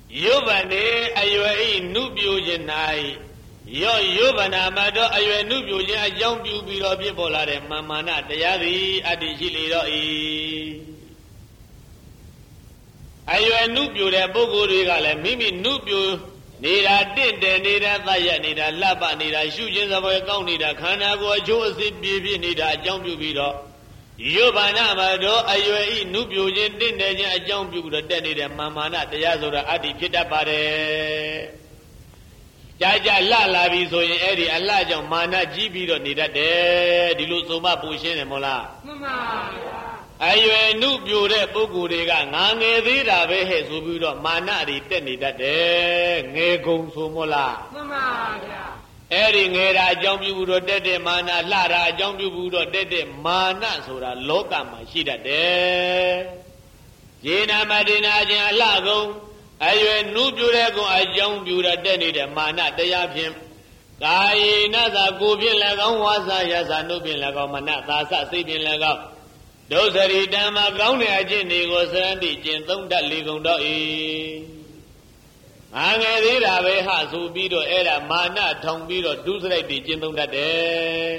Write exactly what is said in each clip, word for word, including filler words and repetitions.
Yobane aywe nubyo jenai yo yobana mado aywe nubyo jen ajong piu pi ro phit paw la de mamanaတရားသည်အတ္တိရှိလေတော့၏aywe nubyoတဲ့ပုဂ္ဂိုလ်တွေကလည်းမိမိနုပြိုနေတာတင့်တယ်နေတာသတ်ရနေတာလှပနေတာရှုခြင်းစပွဲကောင်းနေတာခန္ဓာကိုယ်အကျိုးအစစ်ပြည့်ပြည့်နေတာအကြောင်းပြုပြီးတော့ယောဘာနာမတော်အရွယ်ဤနုပြိုခြင်းတင့်တယ်ခြင်းအကြောင်းပြုပြီးတော့တက်နေတဲ့မာမာနတရားဆိုတာအတ္တိဖြစ်တတ်ပါတယ်။ကြာကြာလှလာပြီဆိုရင်အဲ့ဒီအလှကြောင့်မာနကြီးပြီးတော့နေတတ်တယ်ဒီလိုဆိုမှပူရှင်းတယ်မို့လားမှန်ပါဗျာအရွယ်နုပြိုတဲ့ပုဂ္ဂိုလ်တွေကငါငယ်သေးတာပဲဟဲ့ဆိုပြီးတော့မာနတွေတက်နေတတ်တယ်ငယ်ကုန်ဆိုမို့လားမှန်ပါဗျာအဲ့ဒီငယ်တာအကြောင်းပြုပြီးတော့တက်တဲ့မာနလှတာအကြောင်းပြုပြီးတော့တက်တဲ့မာနဆိုတာလောကမှာရှိတတ်တယ်။ယေနာမတေနာချင်းအလှကုန်အရွယ်နုပြိုတဲ့ကောင်အကြောင်းပြုတော့တက်နေတဲ့မာနတရားဖြင့်ကာယေနသာကိုဖြင့်၎င်းဝါစာယသာနုဖြင့်၎င်းမနသာစစိတ်ဖြင့်၎င်းဒုစရိတံမှာကောင်းတဲ့အကျင့်တွေကိုစရဏတိကျင့်သုံးတတ်လေကုန်တော့၏ငါငယ်သေးတာပဲဟဆိုပြီးတော့အဲ့ဒါမာနထောင်ပြီးတော့ဒုစရိုက်တွေကျင့်သုံးတတ်တယ်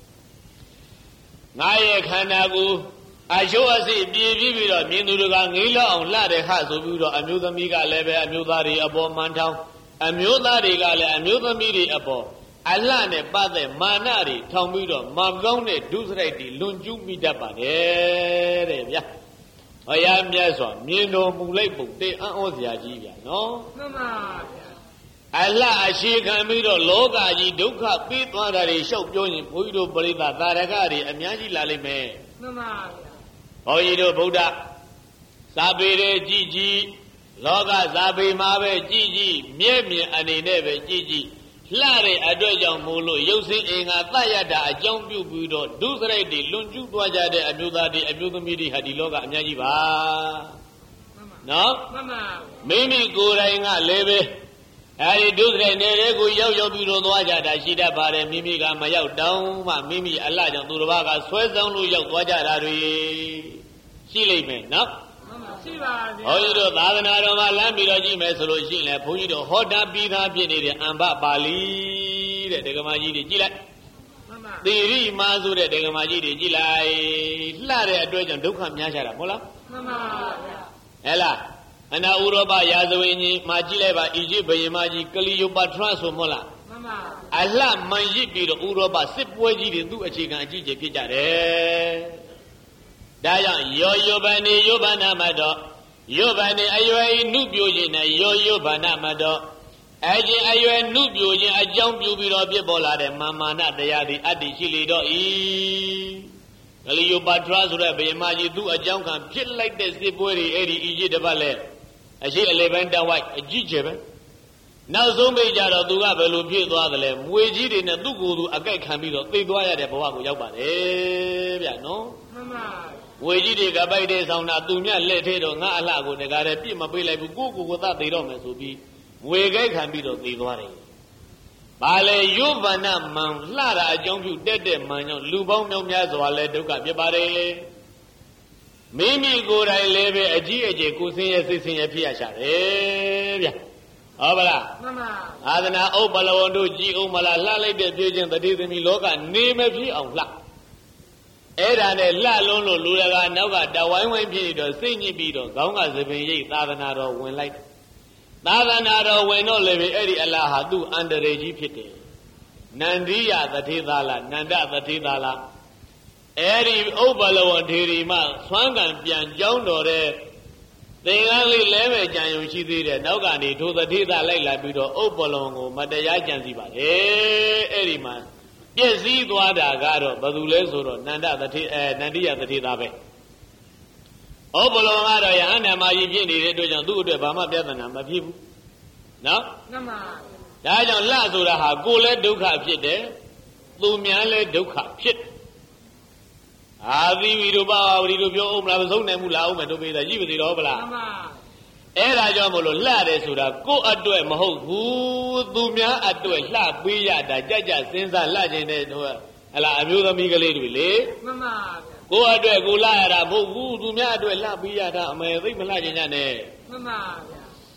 ငါရဲ့ခန္ဓာကိုယ်အချိုးအစိပြေးပြီးပြီးတော့မြင်သူတွေကငေးလောက်အောင်လှတဲ့ဟဆိုပြီးတော့အမျိုးသမီးကလည်းပဲအမျိုးသားတွေအပေါ်မှန်ထောင်အမျိုးသားတွေကလည်းအမျိုးသမီးတွေအပေါ်အလှနဲ့ပတ်သက်မာနတွေထောင်ပြီးတော့မကောင်းတဲ့ဒုစရိုက်တွေလွန်ကျူးမိတတ်ပါတယ်တဲ့ဗျာဘုရားမြတ်စွာမြင်တော်မူလိုက်ပုံတေအံ့ဩစရာကြီးဗျာနော်မှန်ပါဗျာအလှအရှိခံပြီးတော့လောကကြီးဒုက္ခပေးသွားတာတွေရှောက်ပြောရင်ဘုန်းကြီးတို့ပရိသတ်သာရကတွေအများကြီးလာလိမ့်မယ်မှန်ပါဗျာဘုန်းကြီးတို့ဗုဒ္ဓစာပေတွေကြည်ကြည်လောကစာပေမှာပဲကြည်ကြည်မြဲမြံအနေနဲ့ပဲကြည်ကြည်လှတဲ့အတွက်ကြောင့်မို့လို့ရုပ်စင်းအင်္ဂါသတ်ရတာအကြောင်းပြုပြီးတော့ဒုစရိုက်တွေလွန်ကျူးသွားကြတဲ့အမျိုးသားတွေအမျိုးသမီးတွေဟာဒီလောကအများကြီးပါနော်မှန်ပါမိမိကိုယ်တိုင်ကလည်းပဲအဲဒီဒုစရိုက်နေတဲ့ကိုရောက်ရောက်ပြီးတော့သွားကြတာရှိတတ်ပါတယ်မိမိကမရောက်တောင်းမှမိမိအလှကြောင့်သူတစ်ပါးကဆွဲဆောင်လို့ရောက်သွားကြတာတွေရှိလိမ့်မယ်နော်ရှိပါဗျာဘုန်းကြီးတို့သာသနာတော်မှာလမ်းပြီးတော့ကြည့်မယ်ဆိုလို့ရှိရင်ဘုန်းကြီးတို့ဟောတာပြီးသားဖြစ်နေတဲ့အမ္ဘပါဠိတဲ့ဒကမာကြီးတွေကြည့်လိုက်မှန်ပါသီရိမာဆိုတဲ့ဒကမာကြီးတွေကြည့်လိုက်လှတဲ့အတွက်ကြောင့်ဒုက္ခများကြတာမဟုတ်လားမှန်ပါဗျာဟဲ့လားအနာဥရောပရာဇဝင်ကြီးမှာကြည့်လိုက်ပါအီဂျစ်ဘုရင်မကြီးကလီယိုပါထရာဆိုမဟုတ်လားမှန်ပါအလှမှန်ရစ်ပြီးတော့ဥရောပစစ်ပွဲကြီးတွေသူ့အခြေခံအကြီးကြီးဖြစ်ကြတယ်ဒါကြောင့်ယောယောဗန္နေယောဗန္နာမတော်ယောဗန္နေအရွယ်နုပြိုခြင်းနဲ့ယောယောဗန္နာမတော်အချင်းအရွယ်နုပြိုခြင်းအကြောင်းပြုပြီးတော့ဖြစ်ပေါ်လာတဲ့မာမာနတရားသည်အတ္တိရှိလေတော့၏ဂလီယိုပါထရာဆိုတဲ့ဘုရင်မကြီးသူ့အကြောင်းခံဖြစ်လိုက်တဲ့စစ်ပွဲတွေအဲ့ဒီအီဂျစ်တစ်ပတ်လဲအရှိအလေပိုင်းတဝိုက်အကြီးကျယ်ပဲနောက်ဆုံးပိတ်ကြတော့သူကဘယ်လိုဖြစ်သွားသလဲမွေကြီးတွေနဲ့သူ့ကိုယ်သူအကြိုက်ခံပြီးတော့သိသွားရတဲ့ဘဝကိုရောက်ပါတယ်ဗျာနော်မှန်ပါဝေကြီးတွေကပိုက်တဲ့ဆောင်တာသူမြလက်ထဲတော့ငါအလှကိုတကားတည်းပြစ်မပေးလိုက်ဘူးကိုကိုကိုသသေးတော့မယ်ဆိုပြီးဝေကြိုက်ခံပြီးတော့သိသွားတယ်။ဘာလဲယောဗန္နမန်လှတာအကြောင်းပြုတက်တဲ့မန်ကြောင့်လူပေါင်းမြောက်များစွာလဲဒုက္ခဖြစ်ပါတယ်။မိမိကိုယ်တိုင်လည်းပဲအကြီးအကျယ်ကိုယ်ဆင်းရဲစိတ်ဆင်းရဲဖြစ်ရရှာတယ်ဗျ။ဟုတ်ပါလား။မှန်ပါ။သာသနာဥပ္ပလဝန္တို့ကြည်အောင်မလားလှလိုက်တဲ့ပြည်ချင်းတတိသမီးလောကနေမဖြစ်အောင်လှအဲ့ဒါနဲ့လှလုံးလို့လူတကာနောက်ကတဝိုင်းဝိုင်းဖြစ်တော့စိတ်ညစ်ပြီးတော့ခေါင်းကသပင်ရိပ်သာသနာတော်ဝင်လိုက်သာသနာတော်ဝင်တော့လည်းပဲအဲ့ဒီအလားဟာသူ့အန္တရာယ်ကြီးဖြစ်တယ်နန္ဒီယသတိသာလားနန္ဒသတိသာလားအဲ့ဒီဥပ္ပလဝထေရီမဆွမ်းကံပြန်ကြောင်းတော်တဲ့သင်္ကန်းလေးလဲပဲကြံယုံရှိသေးတယ်နောက်ကနေဒုသတိသာလိုက်လာပြီးတော့ဥပ္ပလဝကိုမတရားကြံစီပါတယ်အဲ့ဒီမှာပြည့်စည်သွားတာကတော့ဘယ်သူလဲဆိုတော့နန္ဒသတိအဲနန္ဒီယသတိသားပဲဩဘလောကတော့ယဟန္တာမကြီးဖြစ်နေတဲ့အတွက်ကြောင့်သူ့အတွက်ဘာမှပြဿနာမဖြစ်ဘူးနော်မှန်ပါဒါကြောင့်လှဆိုတာဟာကိုယ်လည်းဒုက္ခဖြစ်တယ်သူများလည်းဒုက္ခဖြစ်အာသီဝီတို့ပါဝရီတို့ပြောအောင်မလားမဆုံးနိုင်ဘူးလားအောင်မယ်တို့ပြေးတာရှိပါသေးတော့ဗလားမှန်ပါအဲ့ဒါကြောင့်မလို့လှတယ်ဆိုတာကိုယ့်အတွက်မဟုတ်ဘူးသူများအတွက်လှပေးရတာကြကြစဉ်းစားလှခြင်းတဲ့ဟိုဟလာအမျိုးသမီးကလေးတွေလေမှန်ပါဗျာကိုယ့်အတွက်ကိုလှရတာမဟုတ်ဘူးသူများအတွက်လှပေးရတာအမေသိမလှခြင်းညနဲ့မှန်ပါဗျာ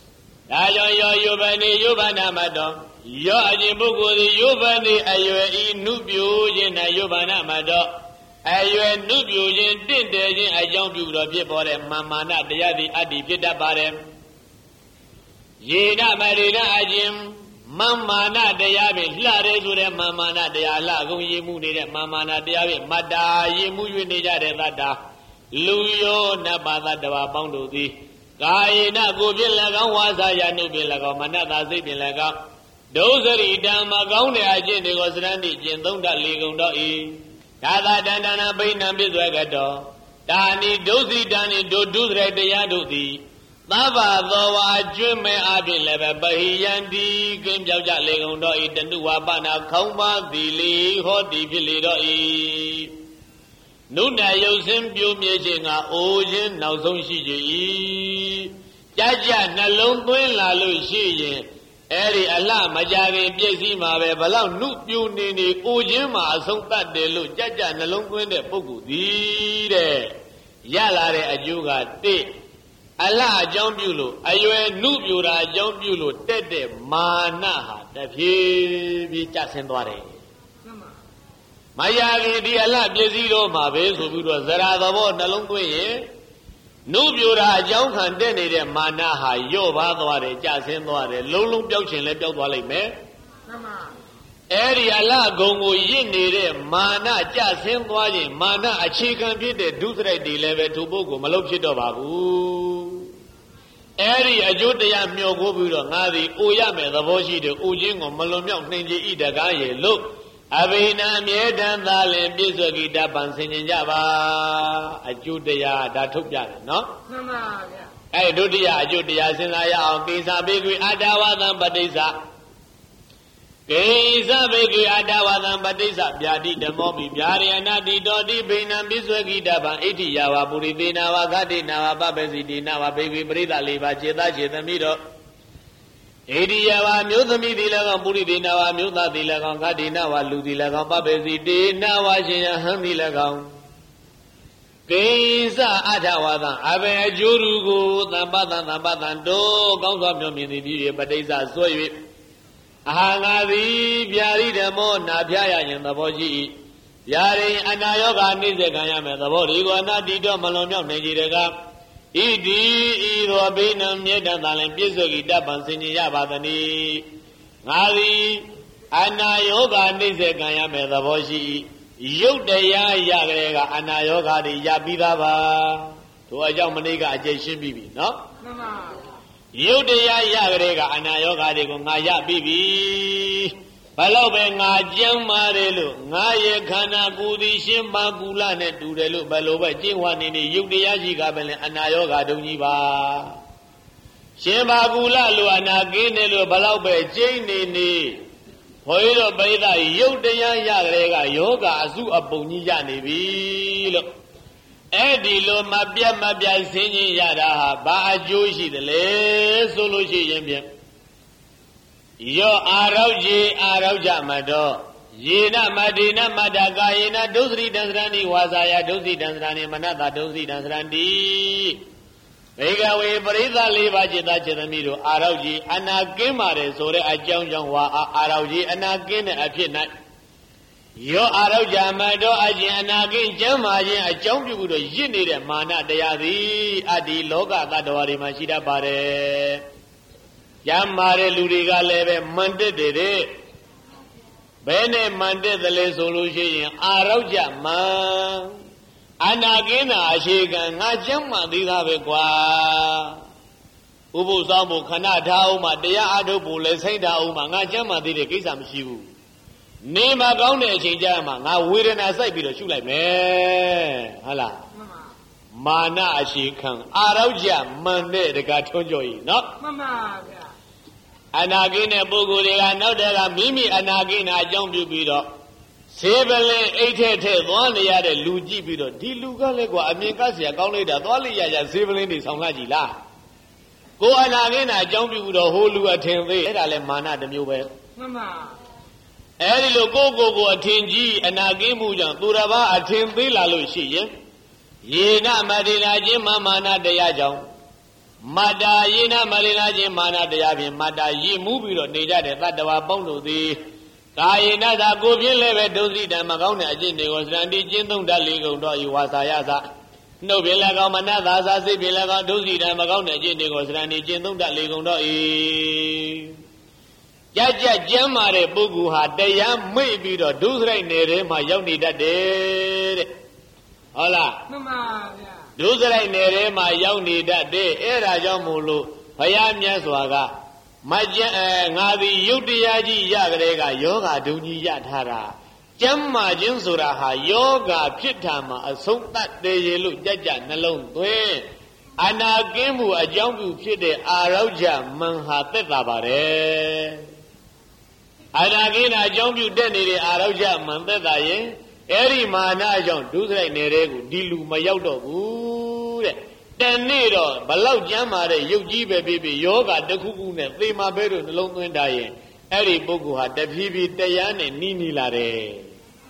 ဒါကြောင့်ယောယုဘနေယုဘနာမတော်ယောအခြင်းပုဂ္ဂိုလ်သည်ယုဘနေအရွယ်ဤနုပြိုခြင်း၌ယုဘနာမတော်အရွယ်နုပြိုခြင်းတင့်တယ်ခြင်းအကြောင်းပြုတော်ဖြစ်ပေါ်တဲ့မာမာနတရားသည်အတ္တိဖြစ်တတ်ပါတယ်ယေနမရိဏအခြင်းမမ္မာနတရားဖြင့်လှရဲဆိုတဲ့မမ္မာနတရားလှကုန်ရည်မှုနေတဲ့မမ္မာနတရားဖြင့်မတ္တာရည်မှု၍နေကြတဲ့သတ္တာလူယောနတ်ပါသတ္တဝါပေါင်းတို့သည်ကာယေနကိုဖြင့်၎င်းဝါစာယနှုတ်ဖြင့်၎င်းမနတ္တာစိတ်ဖြင့်၎င်းဒုစရိတံမကောင်းတဲ့အကျင့်တွေကိုစရဏတိကျင့်သုံးတတ်လေကုန်တော့၏ဒါသာတန္တနာဘိနံပြည့်စွဲကတော့တာနိဒုစိတံနိဒုဒုစရိုက်တရားတို့သည်သဗ္ဗသောဝါကျွင့်မဲ့အပြင်လည်းပဲပဟိယံတိကင်းပြောက်ကြလေကုန်တော့ဤတဏုဝါပနာခေါင်းပါသည်လေဟောတိဖြစ်လေတော့ဤနုဏယုတ်စင်ပြိုမြဲခြင်းကအိုခြင်းနောက်ဆုံးရှိကြ၏ကြကြနှလုံးသွင်းလာလို့ရှိရင်အဲ့ဒီအလှမကြခင်ပြည့်စည်မှာပဲဘလောက်နုပြိုနေနေအိုခြင်းမှာအဆုံးသတ်တယ်လို့ကြကြနှလုံးသွင်းတဲ့ပုဂ္ဂိုလ်သည်တဲ့ရလာတဲ့အကျိုးကတိအလှအကြောင်းပြုလို့အရွယ်နုပြိုတာအကြောင်းပြုလို့တက်တဲ့မာနဟာတဖြည်းဖြည်းကျဆင်းသွားတယ်မယာကြီးဒီအလှပြည့်စည်တော့မှာပဲဆိုပြီးတော့ဇရာသဘောနှလုံးသွင်းရင်နုပြိုတာအကြောင်းခံတက်နေတဲ့မာနဟာရော့ပါသွားတယ်ကျဆင်းသွားတယ်လုံးလုံးပျောက်ခြင်းလည်းပျောက်သွားလိမ့်မယ်အဲ့ဒီအလှဂုံကိုရစ်နေတဲ့မာနကျဆင်းသွားခြင်းမာနအခြေခံဖြစ်တဲ့ဒုစရိုက်တွေလည်းပဲသူပုဂ္ဂိုလ်မလုပ်ဖြစ်တော့ပါဘူးအဲ့ဒီအကျိုးတရားမျှော်ကိုပြီးတော့ငါသည်အိုရမယ်သဘောရှိတယ်အိုခြင်းကိုမလွန်မြောက်နှင်ကြည်ဤတကားရဲ့လို့အဘိနာအမြဲတမ်းသာလင်ပြည့်စွက်ကိတပံဆင်ခြင်ကြပါအကျိုးတရားဒါထုတ်ပြတယ်နော်မှန်ပါဗျာအဲ့ဒုတိယအကျိုးတရားစဉ်းစားရအောင်ကိစ္စဘေကွေအတ္တဝသံပဋိစ္စကိစ္စဘေကွေအတ္တဝသံပဋိစ္စဗျာတိဓမ္မောပိဗျာရယနာတိတောတိဘိနာပြည့်စွက်ကိတပံဣတိယဝပုရိသေနာဝဂတိနာဝပပ္ပစီတိနာဝဘေကွေပရိသလေးပါခြေသားခြေသမီးတော့ဣတိယဝမျိုးသမီးသည်လည်းကောင်းပုရိသေနာဝမျိုးသားသည်လည်းကောင်းဂတိနာဝလူသည်လည်းကောင်းပပ္ပစီတိနာဝရှင်ယဟံသည်လည်းကောင်းကိစ္စအထဝသံအဘယ်အကျိုးရူကိုသံပတံသံပတံတို့ကောင်းစွာမျှော်မြင်သည်ပြီးပဋိစ္စဆွဲ၍အဟာငါသည်ဗျာရိဓမ္မောနာဖျားရခြင်းသဘောရှိ၏ဗျာရိအနာယောဂနှိစ္စခံရမယ်သဘောဒီကိုအနာတိတော့မလွန်မြောက်နိုင်ကြတဲ့ကဣတိဤသောဘိနံမြေတံသာလင်ပြည့်စုံ၏တပံဆင်ញရပါသနည်းငါသည်အနာယောဂနှိစ္စခံရမယ်သဘောရှိ၏ရုပ်တရားရကြတဲ့ကအနာယောဂတွေရပြီးသားပါတို့အကြောင်းမနေ့ကအကျဉ်းရှင်းပြီးပြီနော်မှန်ပါရုပ်တရားရကြတဲ့ကအနာယောဂတွေကိုငါရပြီးပြီဘလို့ပဲငါကြမ်းပါတယ်လို့ငါရဲ့ခန္ဓာကိုယ်ဒီရှင်းပါကူလနဲ့တူတယ်လို့ဘလို့ပဲကျင့်ဝတ်နေနေရုပ်တရားရှိကပဲလေအနာယောဂဒုံကြီးပါရှင်းပါကူလလို့အနာကင်းတယ်လို့ဘလို့ပဲကျင့်နေနေဘုန်းကြီးတို့ပိဋကရုပ်တရားရကြတဲ့ကယောဂအစုအပုံကြီးရနေပြီလို့အဲ့ဒီလိုမပြတ်မပြတ်ဆင်းခြင်းရတာဟာဘာအကျိုးရှိသလဲဆိုလို့ရှိရင်ဖြင့်ယောအာရောက်ကြီးအာရောက်ကြမတော့ယေနမတေနမတ္တကာယေနဒုစရိတံသရဏိဝါစာယဒုစိတံသရဏိမနတဒုစိတံသရဏိဘေကဝေပရိသလေးပါးจิตသားจิตသမီးတို့အာရောက်ကြီးအနာကင်းပါတယ်ဆိုတဲ့အကြောင်းကြောင့်ဝါအာရောက်ကြီးအနာကင်းတဲ့အဖြစ်၌ယောအာရောက်ကြမတော့အကျင်အနာကင်းကျမ်းမာခြင်းအကြောင်းပြုပြီးတော့ရစ်နေတဲ့မာနတရားသည်အတ္တိလောကသတ္တဝါတွေမှာရှိတတ်ပါတယ်ကျမ်းမာတဲ့လူတွေကလည်းပဲမန်တက်တယ်တဲ့ဘယ်နဲ့မန်တက်တယ်လဲဆိုလို့ရှိရင်အာရောက်ကြမန်အနာကင်းတာအခြေခံငါကျမ်းမာသေးတာပဲကွာဥပုသ်ဆောင်ဖို့ခဏထားအောင်မှတရားအထုတ်ဖို့လည်းစိတ်ထားအောင်မှငါကျမ်းမာသေးတဲ့ကိစ္စမရှိဘူးနေမကောင်းတဲ့အချိန်ကျမှငါဝေဒနာစိုက်ပြီးတော့ရှုလိုက်မယ်ဟုတ်လားမာနအခြေခံအာရောက်ကြမန်တဲ့တကားထွန်းကြော်ကြီးနော်မှန်ပါဗျာအနာကင်းတဲ့ပုဂ္ဂိုလ်တွေကနောက်တည်းကမိမိအနာကင်းတာအကြောင်းပြုပြီးတော့ဆေးပလင်အိတ်ထဲထဲသွားနေရတဲ့လူကြည့်ပြီးတော့ဒီလူကလည်းကွာအမြင်ကစရာကောင်းလိုက်တာသွားလိုက်ရရဆေးပလင်တွေဆောင်လာကြည်လားကိုအနာကင်းတာအကြောင်းပြုပြီးတော့ဟိုလူအထင်သေးအဲ့ဒါလည်းမာနတစ်မျိုးပဲမှန်ပါအဲ့ဒီလိုကိုကိုကိုအထင်ကြီးအနာကင်းမှုကြောင့်သူတစ်ပါးအထင်သေးလာလို့ရှိရင်ယေနမတေနာချင်းမာမာနတရားကြောင့် Mata yina marina jin mana deyabi mata yi mubiro neja de tatawa pondo di Kayina da gobin leve dosi da magaune ajin de was randi jindung da ligo do iwasa yasa No bilaga manada sasi bilaga dosi da magaune ajin de was randi jindung da ligo do i Jaja jamare bugu ha deya mui biro dusrai nere ma yauni da de Hola Dusrai nere ma yauni da de era jamulu Haya myaswaga Maja ngadi yudiyaji yagrega yoga dunyi yathara Jamma jinsuraha yoga pitama asungtat de yelu jaja nalong twe Anakimu ajambu pite arauja manha teta bare Anakina ajambu denire arauja man teta ye Eri mana jong dusrai neregu dilu mayaudo gu de Teniro, Balau Jamare, Yuji baby, yoga, the Kukune, Thema Beru, the long windaye, Eri Boguha, the Vivi, Dayane, Nini Lare.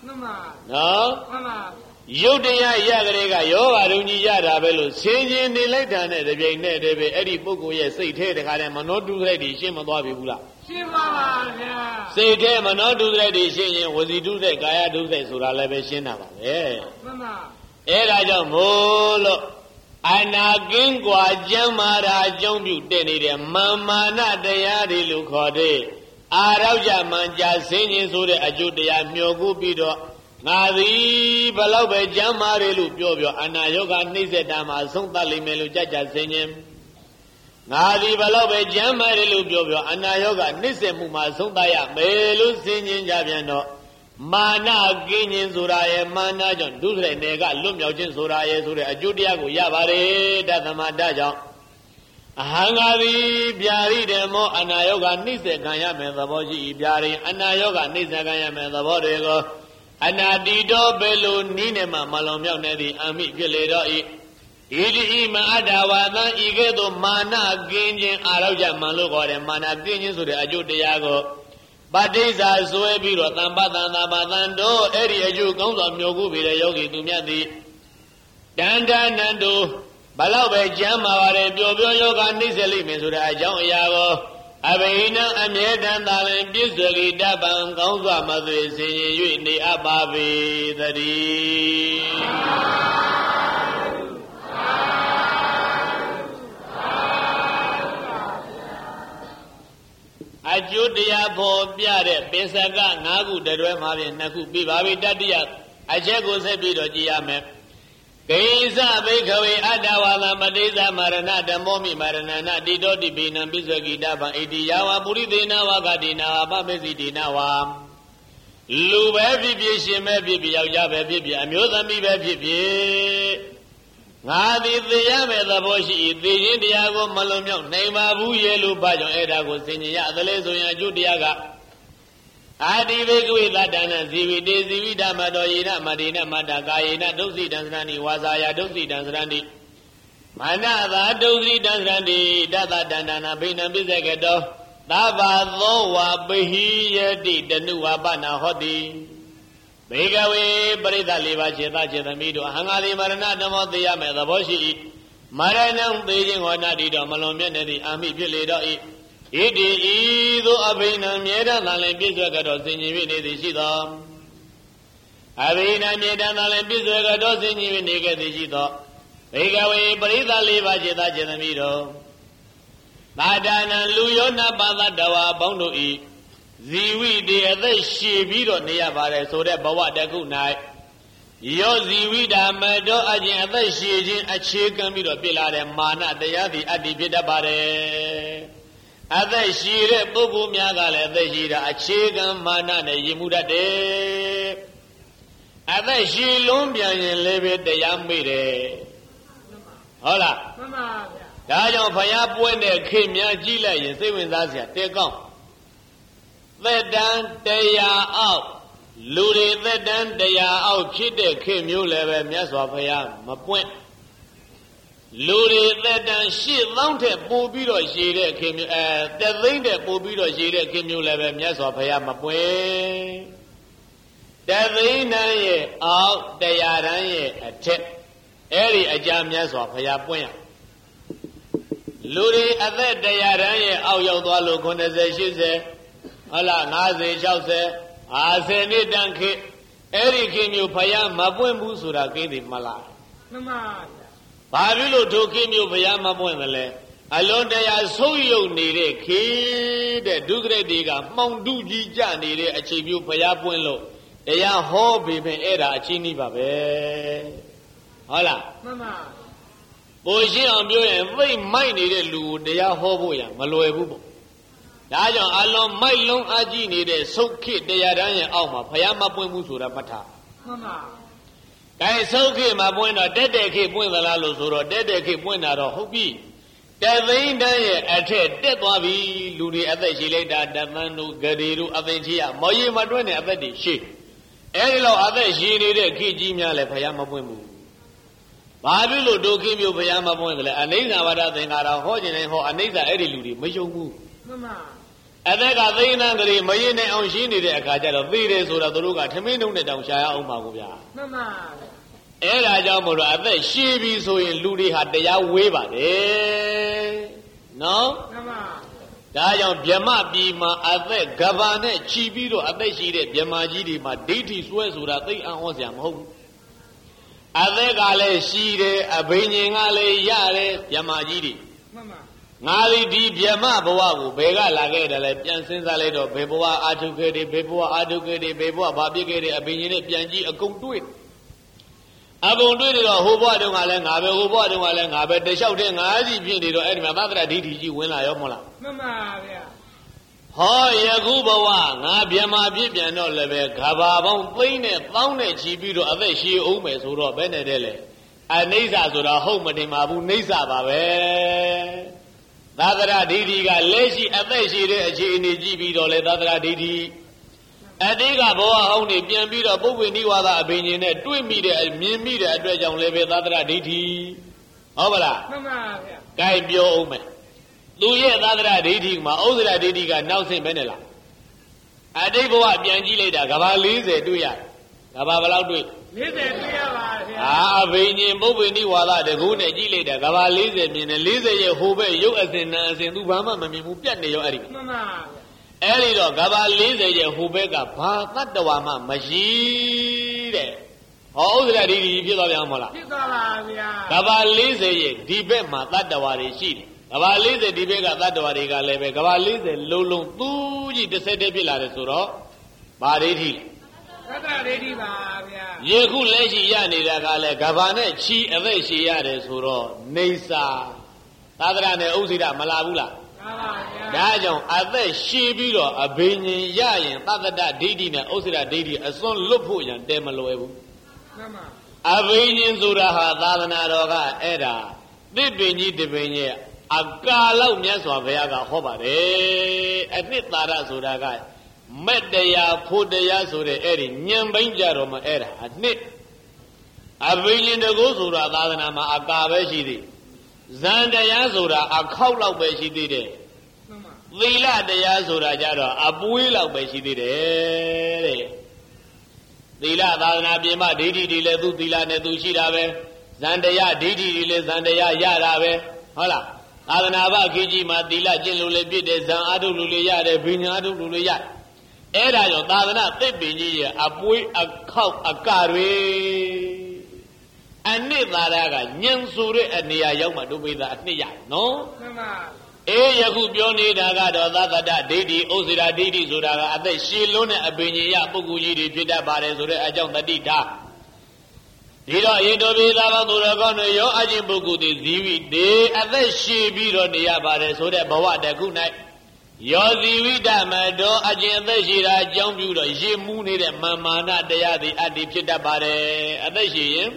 No? Yodaya Yagrega, Yoga, Runi Yada Bello, Singing the Letane, the Jane, the Eri Bogu, yes, say, Ted, and not do ready, Shima Bula. Say, Dem, and not do ready, singing, was he do the Gaya do the Suralevation? Eh? Era Jamolo. Anagin gwa jamara jombu denire mama na dayari lukhode arauja manja sinyin so de aju daya myogu pi do ngadi balau be jamare lu pyo pyo anayoga nise da ma asong tat lai me lu jaja sinyin ngadi balau be jamare lu pyo pyo anayoga nise mu ma asong tat ya me lu sinyin ja pyan do Mana ginyin suraye mana jon dusre nega lum yaw chin suraye sure aju tiya ko ya bare tatama da jaw ahangari pyari de mo anayoga nise kan ya me thabo chi pyari anayoga nise kan ya me thabo de ko anadi do belo ni ne ma malon myaw ne di ami phit le do i idi i ma adawa than i ke to mana ginyin arauja man lo ko de mana ginyin sure aju tiya ko Badisa Suebiro, Tambatan, Batando, Eri Aju, Gonzo, Myogu, Yogi, Dumiati, Danda Nando, Balabe, Jamaware, Biobo Yoga, Niseli, Misura, John Yago, Avena, Amedan, Dalan, Bisoli, Daban, Gonzo, Mother, singing you in the Abavi, the Ajudia for Biade, Besaga, Nagu, the Remavi, Naku, Bibavi, Dadia, Ajego Sebido, Giame. Gaisa, Bakeaway, Adawala, Madeza, Maranada, Momi, Maranana, Dido, Dibina, Bizagi, Daba, Idiawa, Buridina, Wagadina, Babezidinawa. Lube, Bibi, Shime, Bibi, Yabe, Bibi, Amusa, Bibi, Bibi. Ngadi the Yame, the Boshi, the Indiago, Malomio, Neimabu, Yelu, Bajo, Edago, Sinia, the Lesoya, Judiaga. Adi Vegu, Ladana, Zivi, Zivi, Damadoina, Madina, Madagaina, Dosi, Dansrani, Wazaya, Dosi, Dansrani. Manava, Dosi, Dansrani, Dada, Danana, Bina, Bizagado, Dava, Loa, Behi, the new Abana, Hodi. Begawe, Brida Liva, Cheta, Chetamido, Hangadi Marana, Damo, the Yame, the Boshi, Marana, Beijing, or Nadido, Malomia, Ami, Piledo, Idi, Ido, Abina, Mieda, Nalan, Bizagado, Singing, the Shida. Abina, Mieda, Nalan, Bizagado, Singing, the Shida. Begawe, Brida Liva, Cheta, Chetamido. Madana, Luyona, Bada, Dawa, Bondo, E. Ziwi de the Shibido near Bare, so that Bawa de good night. Yo Ziwi da Medo Ajin, the Shijin, a chicken bit of Bila and Mana, the Yadi Adibida Bare. Other Shire, Bubu Miagale, the Jida, a chicken, Mana, the Yimuda de. Other Shilumbia and Levit, the Yambide. Hola. Dajon Payap when they came near Gila, you say when that's it, take on. Vedan they are out. Luri Vedan they are out. Kide came you level, Miaswapaya, my point. Luri Vedan she mounted Bobiro, she came you, uh, the thing that Bobiro, she came you level, Miaswapaya, my point. The thing out, they are a tip. Eri a jam Miaswapaya point. Luri at that day, I ran out your dollar conversation. Allah, Nazi, Chelsea, I send it donkey. Eric came you payam, Mabuen Busura gave him Mala. Babilu took him you payam Mabuemele. Alone they are so you need a kid, a Dugre Diga, Mount Duji Jan needed achieve you payapuelo. They are hobby, era, chini babe. Hola, Mamma. Boy, I'm doing very minded, Lou, they are hoboya, Maloebu. Dajon alone, my long aji needed so kid, they are done alma, Payama Pumusura Pata. Mamma. I so came my point, a dead decade when the Lalos or a dead decade when I don't hope. That they ain't done yet, I said, that Bobby, Ludi, other she later, the Manu, Gadiru, Aventia, Moye Madonna, other day, she. Any law other she needed Kijimia, Le Payama Pumu. Babilu do give you Payama Pumu, and these are what I think are a Hodgin and Ho, and these are Eddie Ludi, Mishu. And then I think that the Mayene on she needed a Kaja of three days or a Duruga, Tamino, the Downshire, Omaguya. Ella Jamura, I bet she be so in Ludi had the Yahweh, eh? No? Dayan Biama Bima, I bet Gavane, Chibiro, I bet she did Biamajidi, my deity swears would I think I was young home. I think Ale Shide, a Benin Ale Yare, Biamajidi. Nali di Biama Boabu, Bega Lageda, Jansen Zaledo, Beboa, Adukede, Beboa, Adukede, Beboa, Babigede, a Benin, Bianji, a come to it. I go do it all. Who bought him? I have who bought him? I have but they shouting, I see Pindy to any other D T G when I am Mola. Ho Yaguba, Nabiama Bibian, no level, Cababon, Plain, found it, she be to other she omes who are Benedele. And Nisa to the home of the Mabu Nisa Babe. That's D T got lazy at the she in the G B to let other D T. I think I bought only Pian Bida, but we knew other opinion at two meter and me meter address on level other D T. Over Guy Bio Omen. Louis other D T, my older D T got now same Benella. I think what Bianchi later, Gavalize, do ya? Gavalau do it. Ah, Vinian, but we knew other the Gune later, Gavalize, mean a lizard, who be you as in Nubama, Mamimu Pian. Elido, Gavalize, Hubega, not the Wama, Majide. All the lady, Pilamola. Gavalize, Dibema, that the Wari sheet. Gavalize, Dibega, that the Wariga Leve, Gavalize, Lulu, Tuji, the Sede Pilare Suro, Baridi. Yeku Leshi Yani, Gale, Gavane, Chi, Aveshi Yade Suro, Nesa, Tadrane, Uzida, Malabula. Dajon, I bet she be a Benin Yayan, Tata Didi, and Osira Didi, a son Lupu and Demalo. A Benin Zuraha, Davanaroga, Eda, they be need the Benin, a Gala Miaswa Veaga Hobare, a Nitara Zuraga, Medea, Pudea Sure Eri, Nyambanjaroma Era, a Nit. A Benin the Gozura, Davanama, a Gaveshidi. Zanda Yazura, a cow out by she did it. Villa de Yazura Jara, a bull out by she did it. Villa Dana Bima, Didi, Diledu, Dila, Nedu, Shirabe, Zandaya, Didi, Zandaya, Yarabe, Hola, Adanava, Kiji, Madila, Jelule, Bide, Zan Adu Lulia, Binadu Lulia. Era, Dana, Tepini, a boy, a cow, a carry. And Nidaraga, Nyansure and Nia Yoma do with that Nia, no? Eh, Yaku Bioni Daga, Dada, Didi, Ozira, Didi, Zuraga, and then she luna a Binia, Buguji, Pita Bares, or Ajam the Dita. Dida, Yedo, Dava, Duragon, Yo, Ajim Bugu, the Zivi, de, and then she be on the Yabares, or the Bawa, the good night. Yo, Zivi, Damado, Ajim, the Shira, Jam Buda, Jimuni, the Mamana, the Yadi, and the Pita Bare, and then she.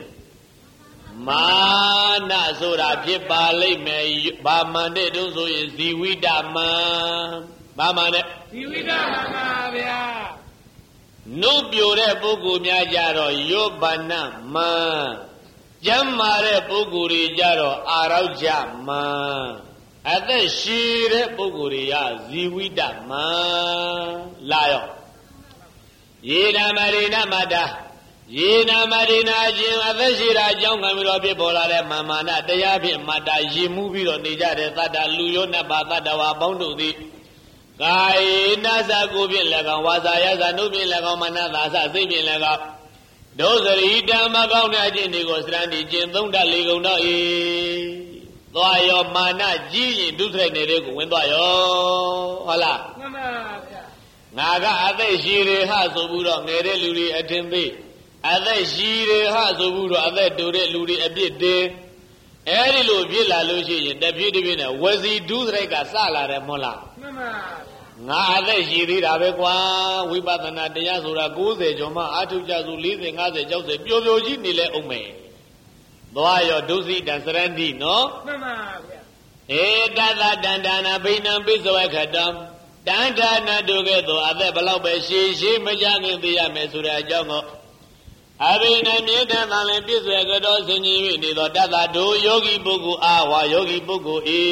Mana Zora Pipale may Bamande do so is the Widama Bamane Widama No Bure Bugu Miajaro Yobana Ma Jamare Buguri Jaro Arauja Ma At the Shire Buguria Ziwidama Layo Yena Marina Mada ယေနာမရိနာခြင်းအသက်ရှိတာအကြောင်းခံပြီးတော့ဖြစ်ပေါ်လာတဲ့မာမာနတရားဖြင့်မတ္တရည်မှုပြီးတော့နေကြတဲ့သတ္တလူရောနတ်ပါသတ္တဝါပေါင်းတို့သည်ကာယေနာစကိုဖြင့်၎င်းဝါစာယသနုဖြင့်၎င်းမနသာစစိတ်ဖြင့်၎င်းဒုစရိတံမကောင်းတဲ့အခြင်းတွေကိုစရဏိကျင့်သုံးတတ်လေကုန်တော့၏သွားရောမာနကြီးရင်ဒုစရိုက်နေတဲ့ကိုဝင်သွားရောဟုတ်လားမှန်ပါဗျာငါကအသက်ရှိရဟဆိုပြီးတော့ငယ်တဲ့လူတွေအထင်သေးအသက်ရှိရဟဆိုပြီးတော့အသက်တူတဲ့လူတွေအပြစ်တင်အဲဒီလိုဖြစ်လာလို့ရှိရင်တပြည့်တပြည့်နဲ့ဝစီဒုစရိုက်ကစလာတယ်မဟုတ်လားမှန်ပါငါအသက်ရှိသေးတာပဲကွာဝိပဿနာတရားဆိုတာ၉၀ကျော်မှအာထုကြစု၄၀၅၀၆၀ပျော်ပျော်ကြီးနေလဲအောင်မယ်သွားရောဒုစိတံစရဏိနော်မှန်ပါဗျာဧတသတန္တနာဘိနံပိစဝခတံတန္ဌာနာတို့ကဲ့သို့အသက်ဘလောက်ပဲရှည်ရှည်မကြခင်သိရမယ်ဆိုတဲ့အကြောင်းကိုအဘိနံမြေတံသံလည်းပြည့်စွဲကြတော်ဆင်ကြီး၍နေသောတသတို့ယောဂီပုဂ္ဂိုလ်အားဝါယောဂီပုဂ္ဂိုလ်ဤ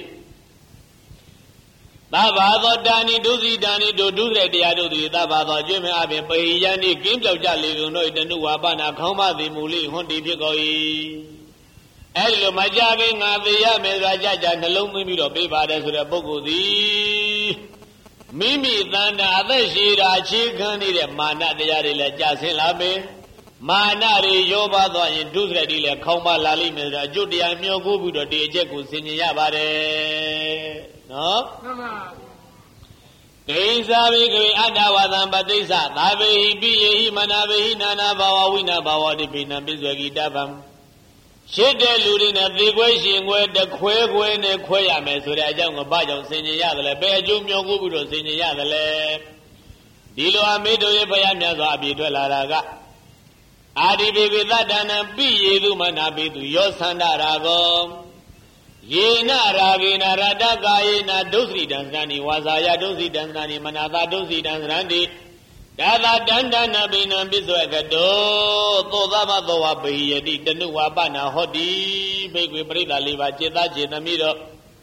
သဗ္ဗသောတာနိဒုစိတာနိတို့ဒုစရိုက်တရားတို့သည်သဗ္ဗသောအကျွင့်မဲ့အပြင်ပိယံနိကင်းပြောက်ကြလေကုန်တို့တဏှုဝါပနာခေါင်းမသည်မူလိဟွန်တီဖြစ်ကုန်၏အဲဒီလိုမကြခင်ငါသိရမယ်ဆိုတာကြကြနှလုံးသွင်းပြီးတော့ပြေးပါတယ်ဆိုတဲ့ပုဂ္ဂိုလ်သည်မိမိတန်တာအသက်ရှိတာအခြေခံနေတဲ့မာနတရားတွေလည်းကြာဆင်းလာမယ်မာနတွေရောပါသွားရင်ဒုစရိုက်တွေလည်းခေါင်းပါလာလိမ့်မယ်ဆိုတော့အကျွတ်တရားမျောကိုပြီးတော့ဒီအချက်ကိုဆင်ញင်ရပါတယ်နော်မှန်ပါဂိဉ္စာဘိကဝေအတ္တဝါသံပတိစ္ဆသာဝေဟိပိယေဟိမနာဝေဟိနာနာဘာဝဝိနာဘာဝတိပိဏံပိစွေကိတဗံရှစ်တဲ့လူတွေနဲ့သေခွဲရှင်ခွဲတခွဲခွဲနဲ့ခွဲရမယ်ဆိုတဲ့အကြောင်းကိုဘာကြောင့်ဆင်ញင်ရတယ်လဲဘယ်အကျိုးမျောကိုပြီးတော့ဆင်ញင်ရတယ်လဲဒီလိုအမေတို့ရဲ့ဘုရားမြတ်စွာအပြည့်ထွက်လာတာကအာဒီဘေဝေသတ္တနာပိယေသူမနာပိသူယောသန္တရာကောယေနရာဂေနရတကာယေနဒုစရိတံသန္တိဝါစာယဒုစရိတံသန္တိမနာသာဒုစရိတံသန္တိဒါသာတန္တနာပိဏံပစ္စောကတောသောသမသောဝပိယတိတနုဝါပနာဟောတိဘိက္ခွေပရိသလေးပါจิตသားจิตသမီးတော့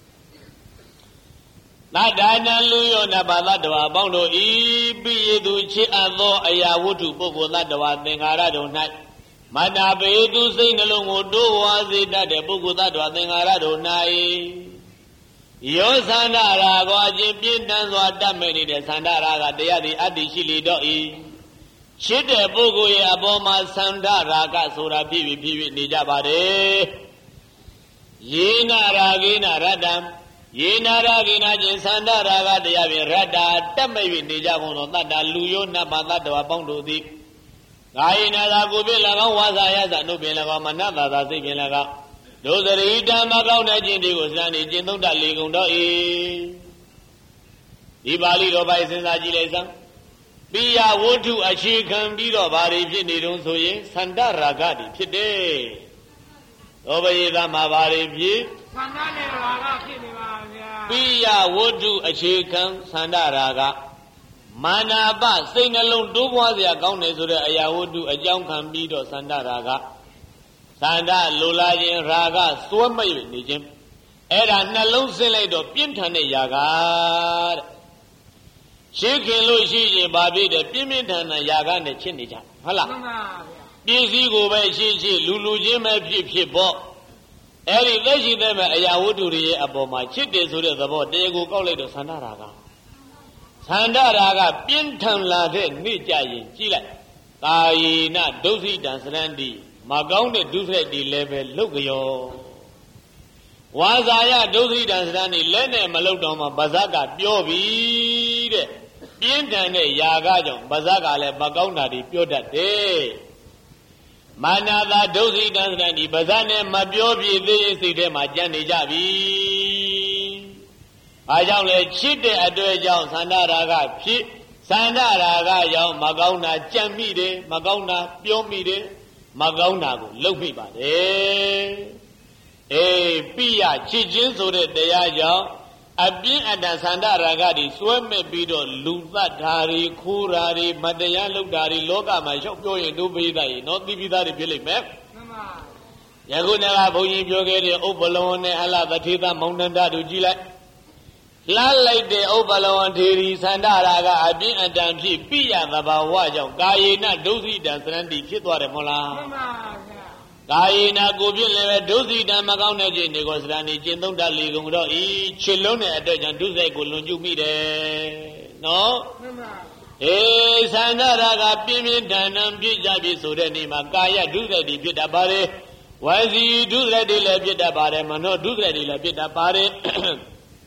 သတ္တနာလူယောနဘာသတ္တဝါအပေါင်းတို့ဤပိယေသူချစ်အပ်သောအရာဝတ္ထုပုဂ္ဂိုလ်သတ္တဝါသင်္ခါရတို့၌မတ္တပေသူစိတ်နှလုံးကိုတိုးဝါစေတတ်တဲ့ပုဂ္ဂိုလ်သတ္တဝါသင်္ခါရတို့၌ယောသန္တာရာကိုအချင်းပြင်းထန်စွာတတ်မဲ့နေတဲ့သန္တာရာကတရားသည်အတ္တိရှိလေတော့၏ချစ်တဲ့ပုဂ္ဂိုလ်ရဲ့အပေါ်မှာသန္တာရာကဆိုတာဖြစ်ပြီးဖြစ်ပြီးနေကြပါတယ်ယေနရာဂေနရတ္တံယေနရာဂေနချင်းသန္တာရာကတရားဖြင့်ရတ္တာတတ်မဲ့၍နေကြကုန်သောတတ္တလူယောနတ်ပါသတ္တဝါပေါင်းတို့သည်ကာယနာသာကိုဖြင့်၎င်းဝါစာယသနုဖြင့်၎င်းမနသာသာစိတ်ဖြင့်၎င်းဒုစရိတံမကောင်းတဲ့ခြင်းတွေကိုစံနေကျင့်သုံးတတ်လေကုန်တော့၏ဒီပါဠိတော်ပိုင်းစဉ်းစားကြည့်လိုက်စမ်းပိယဝတ္ထုအခြေခံပြီးတော့ဘာတွေဖြစ်နေတုံးဆိုရင်သန္တရာဂတွေဖြစ်တယ်သောပယေသမှာဘာတွေဖြစ်သန္တနဲ့ရာဂဖြစ်နေပါဗျာပိယဝတ္ထုအခြေခံသန္တရာဂမာနာပစိတ်နှလုံးတိုးပွားစရာကောင်းတယ်ဆိုတဲ့အရာဝတ္ထုအကြောင်းခံပြီးတော့သန္တရာဂသန္တလိုလားခြင်းရာဂစွဲမဲ့နေခြင်းအဲ့ဒါနှလုံးဆင်းလိုက်တော့ပြင်းထန်တဲ့ຢာကတဲ့ရှိခင်လို့ရှိရင်ဘာဖြစ်တယ်ပြင်းပြင်းထန်ထန်ຢာကနဲ့ချစ်နေကြဟုတ်လားမှန်ပါဗျာပစ္စည်းကိုပဲရှိရှိလူလူချင်းပဲဖြစ်ဖြစ်ပေါ့အဲ့ဒီသက်ရှိတဲ့မဲ့အရာဝတ္ထုတွေရဲ့အပေါ်မှာချစ်တယ်ဆိုတဲ့သဘောတရားကိုကောက်လိုက်တော့သန္တရာဂသန္တရာဂပြင်းထန်လာတဲ့နေ့ကြရင်ကြည့်လိုက်ကာယေနဒုစိတံသရဏတိမကောင်းတဲ့ဒုစရိုက်တွေလည်းပဲလုတ်ကြောဝါစာယဒုစိတံသရဏတိလက်နဲ့မလုတ်တော့မှဗဇက်ကပြောပြီတဲ့ပြင်းထန်တဲ့ຢာကကြောင့်ဗဇက်ကလည်းမကောင်းတာတွေပြောတတ်တယ်မာနသာဒုစိတံသရဏတိဗဇက်နဲ့မပြောပြသေးရင်စိတ်ထဲမှာကြံ့နေကြပြီဘာကြောင့်လဲချစ်တဲ့အတွေ့အကြောင်းသန္တာရာဂဖြစ်သန္တာရာဂကြောင့်မကောင်းတာကြံ့မိတယ်မကောင်းတာပြောမိတယ်မကောင်းတာကိုလုပ်မိပါတယ်အေးပိယချစ်ခြင်းဆိုတဲ့တရားကြောင့်အပြင်းအထန်သန္တာရာဂတွေစွဲမဲ့ပြီးတော့လူသတ်ဓာရီခိုးဓာရီမတရားလုပ်ဓာရီလောကမှာရောက်ပြောရင်တို့ပိသရေနော်တိပိသားတွေဖြစ်လိမ့်မယ်မှန်ပါယခုနကဘုန်းကြီးပြောခဲ့တဲ့ဥပ္ပလောနဲ့အလသထေသမောင်နန္ဒတို့ကြည့်လိုက် La like the Obalo and Terry Sandara, a bin and Danti, Pia, the Bawaja, Gayena, Dozi, and Sandy, Kitwa, Mola. Gayena, Gobin, Dozi, and Magana, Negosrani, Jindonda, Ligumdo, each Chilone, and Duze, Gulunju meet. No? Eh, Sandara, Pimi, Danam, Pijabi, Sudani, Magaya, Duze, the Pitabare. Why he do that? He left it about him, and not do that. He left it about it.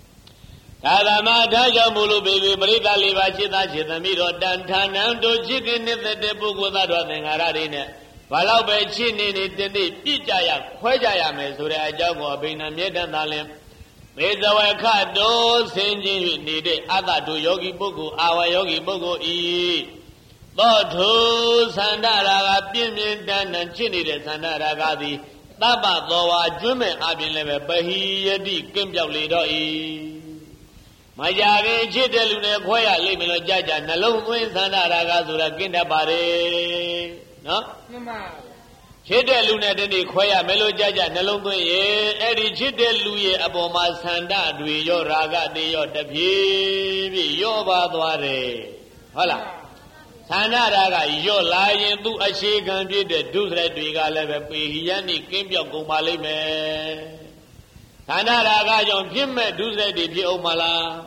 Adama Mulu baby, Brita Livachita, Chitamiro, Dantan, do chicken in the book without nothing. Aradine. Walau by chin in it, then the Pichaya, Quajaya, Mesura, Jago, Bina, Medan Dalim. Mesa Kado, Sinji, needed other to Yogi Bogu, our Yogi Bogu E. Lord who Sandara, Pimin, Dan, and Chini, Sandaragadi, Taba, though I dream it, I've been never, but he, Yadi, Kimbia, Lido E. My Jari, Chitaluna, Koya, Limino Jaja, Nalum, Sandaraga, Sura, Kinda Bare. No? Chitaluna, Deni, Koya, Melo Jaja, Nalum, Eddie Chitaluye, Aboma, Sanda, Dui, your Raga, de your Tapi, your Badware. Hola. Sanaraga, your lion, do a shake and did the Duzra Diga level, Piani, Kimbia, Gumalime. Sanaraga, John Pimme, Duzra di Piomala.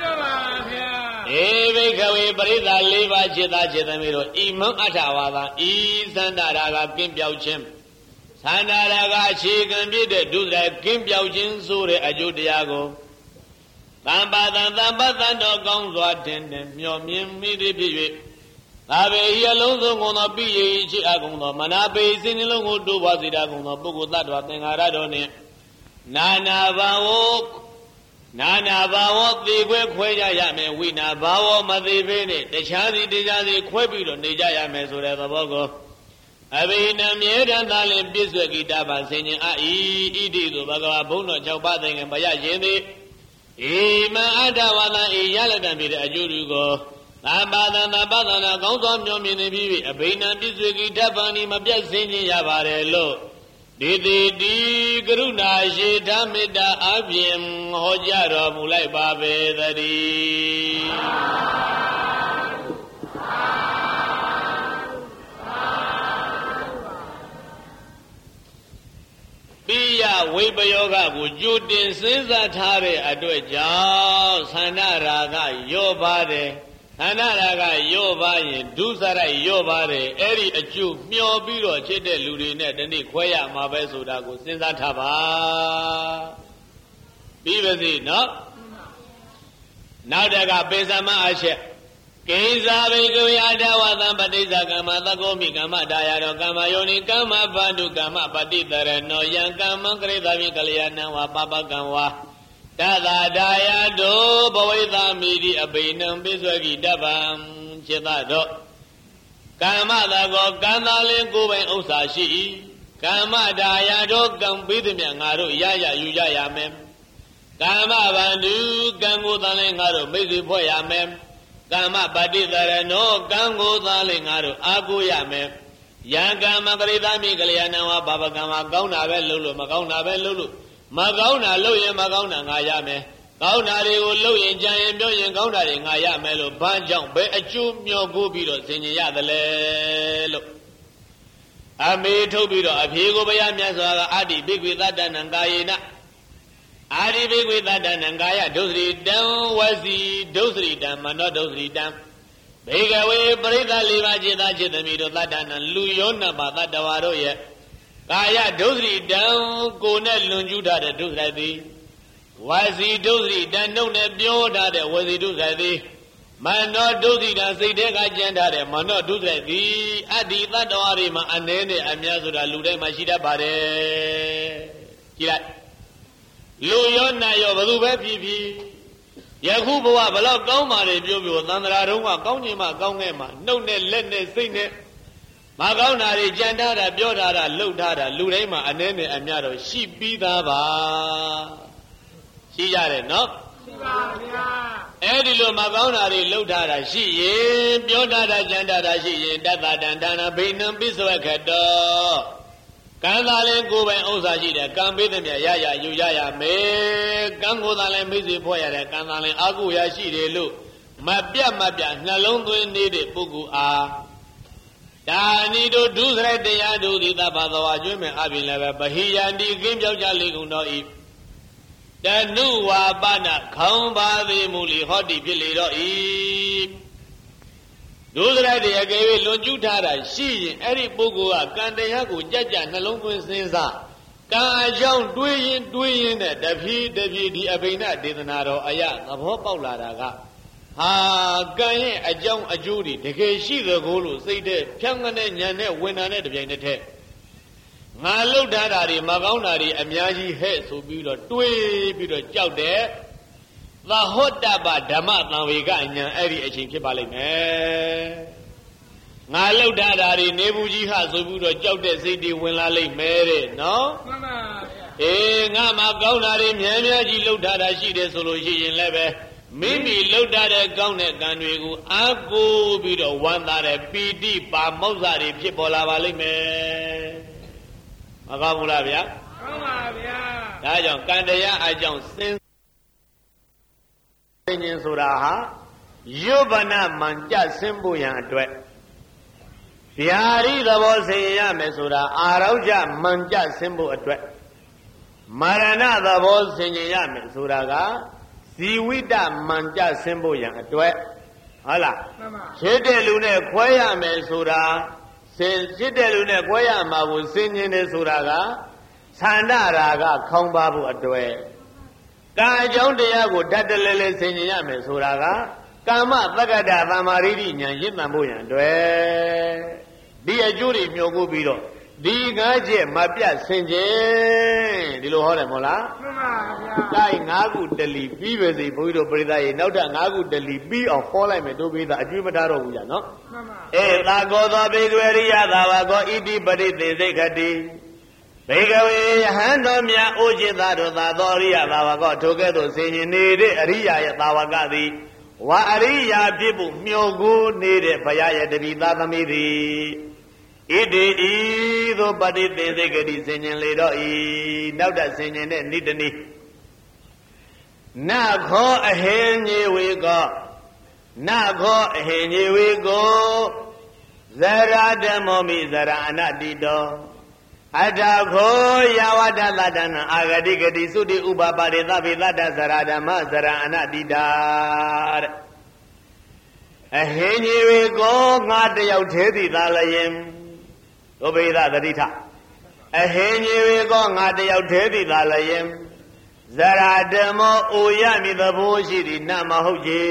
Eve, Brida, Leva, Jeda, Jedamiro, Imam Atawada, E. Sandaraga, Kimbia Chim. Sanaraga, shake and did the Duzra, Kimbia Jin, Sure, Ajudiago. Tamba, Tamba, Tamba, Gonzo, attendant, your mimi. Abe alone on a B H Aguno, Manabe, Sinilongo, do was it Aguno, Bogota, Aradone. Nana Vao, Nana Vao, the Quaya Yame, Wina Vao, Madivene, the Chadi Dijadi, Quebito, Nijaya Mesura Bogo. Abe Namir and Dalim Biswagita, singing Ai, Idi, Baga, Bono, Chaubating, and Bayajini. Ima Adawana, Yaladan, Ajurugo. Abadana Badana goes on your mini, a Bina Biswiki Tapani, Mabia singing Yavarelo. Didi di Gruna, Shetamida Abim, Hojaro, Mulai Babe, the D. Pia, Weber Yoga, would you din since that Hare, I do a job, Sanaraga, your body. Anaraga Yova, Dusara Yovare, Eri a Jew, Mio Biro, Chede Ludinet, and the Quaya Mabesudago, since that Hava. Bivasi, no? Now they got Besama Ashe. Keza Vegoyada was Ambadiza Gama, the Gomi Gama, Diado Gama, Yoni Gama, Bandu Gama, Badita, no young Gama, Greta Mikaliana, Papa Gawa. Dada Daya do Boyda Midi Abinum Biswagi Dabam Chedado Kama Dago Gandalin Goben Osashi Kama Daya do Gambidimiangaru Yaya Yujaya Mem Kama Bandu Gango Dalingaru Misi Poya Mem Kama Badidare no Gango Dalingaru Aguya Mem Yanga Magrida Migaliana Baba Gama Gauna Lulu Magauna Lulu Magauna Loya Magauna Ngayame, Gauna Loyan Giant Million Gauna Ngayamelo, Banjang, Bay a Jum, your Gubiro, Senya the Lelo. I made Tobiro, a Pigo Bayamaza, Adi big with that and Gayana. Adi big with that and Gaya, Dosri down was the Dosri dam, and not Dosri dam. Big away, Breda Liva Jeda Jedamito, that and Luyona, but that Davaro yet. Kaya dosri down, go net lunjuda the dosadi. Was he dosri, then no net bioda that was he dosadi. Man not dosi dan say they got gender, man not do that. The Adi that Arima and then Amiazuda Lude Mashida Bade. Kila Luyona Yoba Pipi Yakubu Abala Goma, Bibu, Nandaruma, Gaunima, Gaunema, no net, let net, sing it. Magauna, Jandara, Biodara, Ludara, Lurema, and then Amiado, she be the ba. She got it, no? Edilo Magauna, Ludara, she, Biodara, Jandara, she, Dada, Dandana, Binam, Biswakato. ကံသာလည်းကိုယ်ပိုင်ဥစ္စာရှိတယ်ကံပေးတဲ့မြတ်ရရယူရရမယ်ကံကိုယ်သာလည်းမိစေဖွဲ့ရတယ်ကံသာလည်းအာဟုရရှိတယ်လို့မပြတ်မပြတ်နှလုံးသွင်းနေတဲ့ပုဂ္ဂိုလ်အားဒါနီတို့ဒုစရိုက်တရားတို့သည်သဗ္ဗသောအကျွမ်းမဲ့အပြင်လည်းပဲဗဟိယန္တိကင်းပြောက်ကြလေကုန်တော်ဤတနုဝါပနခေါင်းပါသည်မူလီဟောတိဖြစ်လေတော့ဤဒုစရိုက်တရားကဲလွန်ကျူးထားတာရှိရင်အဲ့ဒီပုဂ္ဂိုလ်ကကံတရားကိုကြက်ကြနှလုံးသွင်းစဉ်းစားကံအကြောင်းတွေးရင်တွေးရင်နဲ့တဖြည်းတဖြည်းဒီအဘိဓဒေသနာတော်အယသဘောပေါက်လာတာကဟာကံရဲ့အကြောင်းအကျိုးတွေတကယ်ရှိသကိုလို့စိတ်တဲ့ဖြောင်းတဲ့ညံတဲ့ဝင်တာနဲ့တပြိုင်တည်းငါလှုပ်ထားတာတွေမကောင်းတာတွေအများကြီးဟဲ့ဆိုပြီးတော့တွေးပြီးတော့ကြောက်တယ်သဟောတပဓမ္မသံဝေကညာအဲ့ဒီအချိန်ဖြစ်ပါလိမ့်မယ်ငါလှုပ်ထားတာတွေနေဘူးကြီးဟဆိုပြီးတော့ကြောက်တဲ့စိတ်တွေဝင်လာလိမ့်မယ်တဲ့နော်မှန်ပါဗျာအေးငါမှကောင်းတာတွေများများကြီးလှုပ်ထားတာရှိတယ်ဆိုလို့ရှိရင်လည်းပဲမိမိလှုပ်ထားတဲ့ကောင်းတဲ့ကံတွေကိုအားကိုးပြီးတော့ဝမ်းသာတဲ့ပီတိပါမောက္ခတွေဖြစ်ပေါ်လာပါလိမ့်မယ်မကောင်းဘူးလားဗျာကောင်းပါဗျာဒါကြောင့်ကံတရားအကြောင်းစဉ်းဉ္ဇဆိုတာဟာယုဗနာမှန်ကြဆင်းဖို့ရန်အတွက်ဗျာရိသဘောဆင်ရမယ်ဆိုတာအာရောကြမှန်ကြဆင်းဖို့အတွက်မရဏသဘောဆင်ရမယ်ဆိုတာကဇီဝိတမှန်ကြဆင်းဖို့ရန်အတွက်ဟုတ်လားမှန်ပါရှင်းတဲ့လူနဲ့ခွဲရမယ်ဆိုတာစင်ရှင်းတဲ့လူနဲ့ခွဲရမှာကိုစင်ញင်းတယ်ဆိုတာကသန္တရာကခေါင်းပါဖို့အတွက်ကံအကြောင်းတရားကိုဓာတ်တလဲလဲဆင်ញင်ရမယ်ဆိုတာကကာမသက္ကတသမ္မာရိဋိဉာဏ်ရင့်တန်ဖို့ရန်အတွက်ဒီအကျိုးတွေမျှော်ကိုပြီးတော့ဒီငါးချက်မပြတ်ဆင်ခြင်ဒီလိုဟောတယ်မဟုတ်လားမှန်ပါဗျာဒါငါးခုတလီပြီးပဲစီဘုန်းကြီးတို့ပရိသတ်ရေနောက်ထပ်ငါးခုတလီပြီးအောင်ဟောလိုက်မယ်တို့ပိသအကျွေးမထားတော့ဘူးကြာနော်မှန်ပါအေသာကောသောဘေကဝရိယသာဝကောဣတိပရိသေစိတ်ခတိဘေကဝေယဟန်တော်မြတ်အိုจิตသားတို့သာသောအရိယသာဝကောထိုကဲ့သို့ဆင်ញင်နေတဲ့အရိယာရဲ့သာဝကသည်ဝါအရိယာဖြစ်ဖို့မျှော်ကိုနေတဲ့ဘုရားရဲ့တပည့်သားသမီးသည်ဣတိဤသို့ပฏิသေစိတ်ကတိဆင်ញင်လေတော့ဤနောက်တဆင်ញင်တဲ့နိတနီနခောအဟိညေဝေကောနခောအဟိညေဝေကောဇရာဓမ္မောမိဇရာအနတိတောအထာခောယဝတ္တသတ္တနာအာဂတိကတိသုတိဥပပါရိသဗေသတ္တဇရာဓမ္မဇရာအနတိတာတဲ့အဟိညေဝေကောငါတယောက်သေးသည်သာလျင်ဒုဗေဒသတိထအဟိညေဝေကောငါတယောက်သေးသည်သာလျင်ဇရာဓမ္မောအိုရမည်သဘောရှိသည်နမဟုတ်ချေ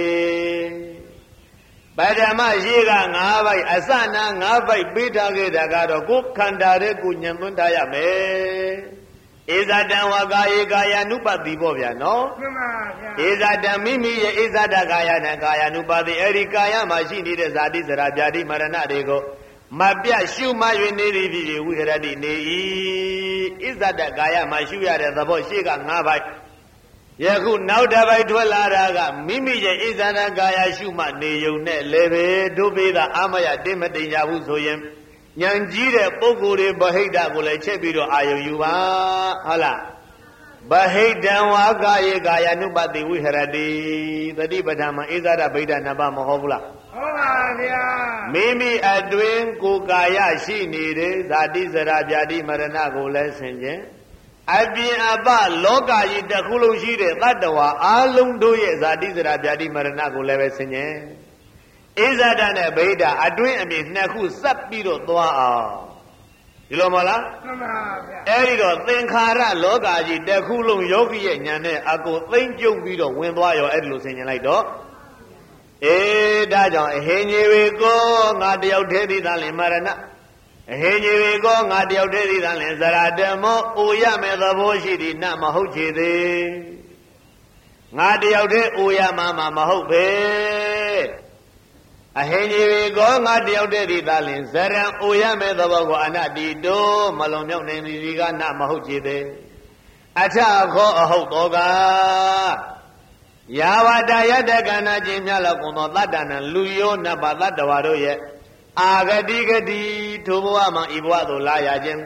ပထမရှိကငါးပိုက်အစနာငါးပိုက်ပေးထားခဲ့တာကတော့ကိုယ်ခန္ဓာရဲ့ကိုညံသွင်းထားရမယ်ဧဇတံဝကာယေကာယ ानु ပတိပေါ့ဗျာနော်မှန်ပါဗျာဧဇတံမိမိရဲ့ဧဇတကာယနဲ့ကာယ ानु ပတိအဲ့ဒီကာယမှာရှိနေတဲ့ဇာတိဇရာဗျာတိမရဏတွေကိုမပြတ်ရှုမှ၍နေသည်ဖြစ်ဝိရတိနေ၏ဣဇတကာယမှာရှုရတဲ့သဘောရှိကငါးပိုက်ယခုနောက်တစ်ပိုက်ထွက်လာတာကမိမိရဲ့ဣဇာနာကာယရှုမှနေုံနဲ့လည်းပဲဒုပိသအာမယတိမတိညာဘူးဆိုရင်ဉာဏ်ကြီးတဲ့ပုဂ္ဂိုလ်တွေဗဟိတကိုလည်းချက်ပြီးတော့အာယုံယူပါဟုတ်လားဗဟိတံဝါကာယေကာယ ानु ပတိဝိဟရတိသတိပဋ္ဌာန်မှာဣဇာရဗိဒနှစ်ပါးမဟုတ်ဘူးလားဟုတ်ပါဗျာမိမိအတွင်ကိုယ်ကာယရှိနေတဲ့ဇာတိဇရာဗျာတိမရဏကိုလည်းဆင်ခြင်အပြင်အပလောကကြီးတစ်ခုလုံးရှိတဲ့တတ္တဝါအလုံးတို့ရဲ့ဇာတိဇရာဗျာတိမရဏကိုလည်းပဲဆင်ញင်ဣဇဒနဲ့ဗိဒအတွင်းအမြင်နှစ်ခုစပ်ပြီးတော့သွားအောင်ဒီလိုမဟုတ်လားမှန်ပါဗျာအဲ့ဒီတော့သင်္ခါရလောကကြီးတစ်ခုလုံးယောဂီရဲ့ဉာဏ်နဲ့အကုန်သိမ့်ကျုံပြီးတော့ဝင်သွားရောအဲ့ဒီလိုဆင်ញင်လိုက်တော့အေးဒါကြောင့်အဟိညေဝေကောငါတယောက်တည်းသည်သာလင်မရဏအဟိညေဝေကောငါတယောက်တည်းသည်သာလင်ဇရာဓမ္မောအိုရမယ်သဘောရှိသည်နမဟုတ်ချေသေးငါတယောက်တည်းအိုရမှာမဟုတ်ပဲအဟိညေဝေကောငါတယောက်တည်းသည်သာလင်ဇရံအိုရမယ်သဘောကိုအနတ္တိတောမလွန်မြောက်နေသည်ဒီကနမဟုတ်ချေသေးအထခောအဟုတ်တော်ကယာဝတယတကဏချင်းမြလောက်ကုန်သောတတ္တနံလူယောနဘတတ္တဝါတို့ရဲ့အာဂတိကတိထိုဘဝမှာဤဘဝသို့လာရခြင်း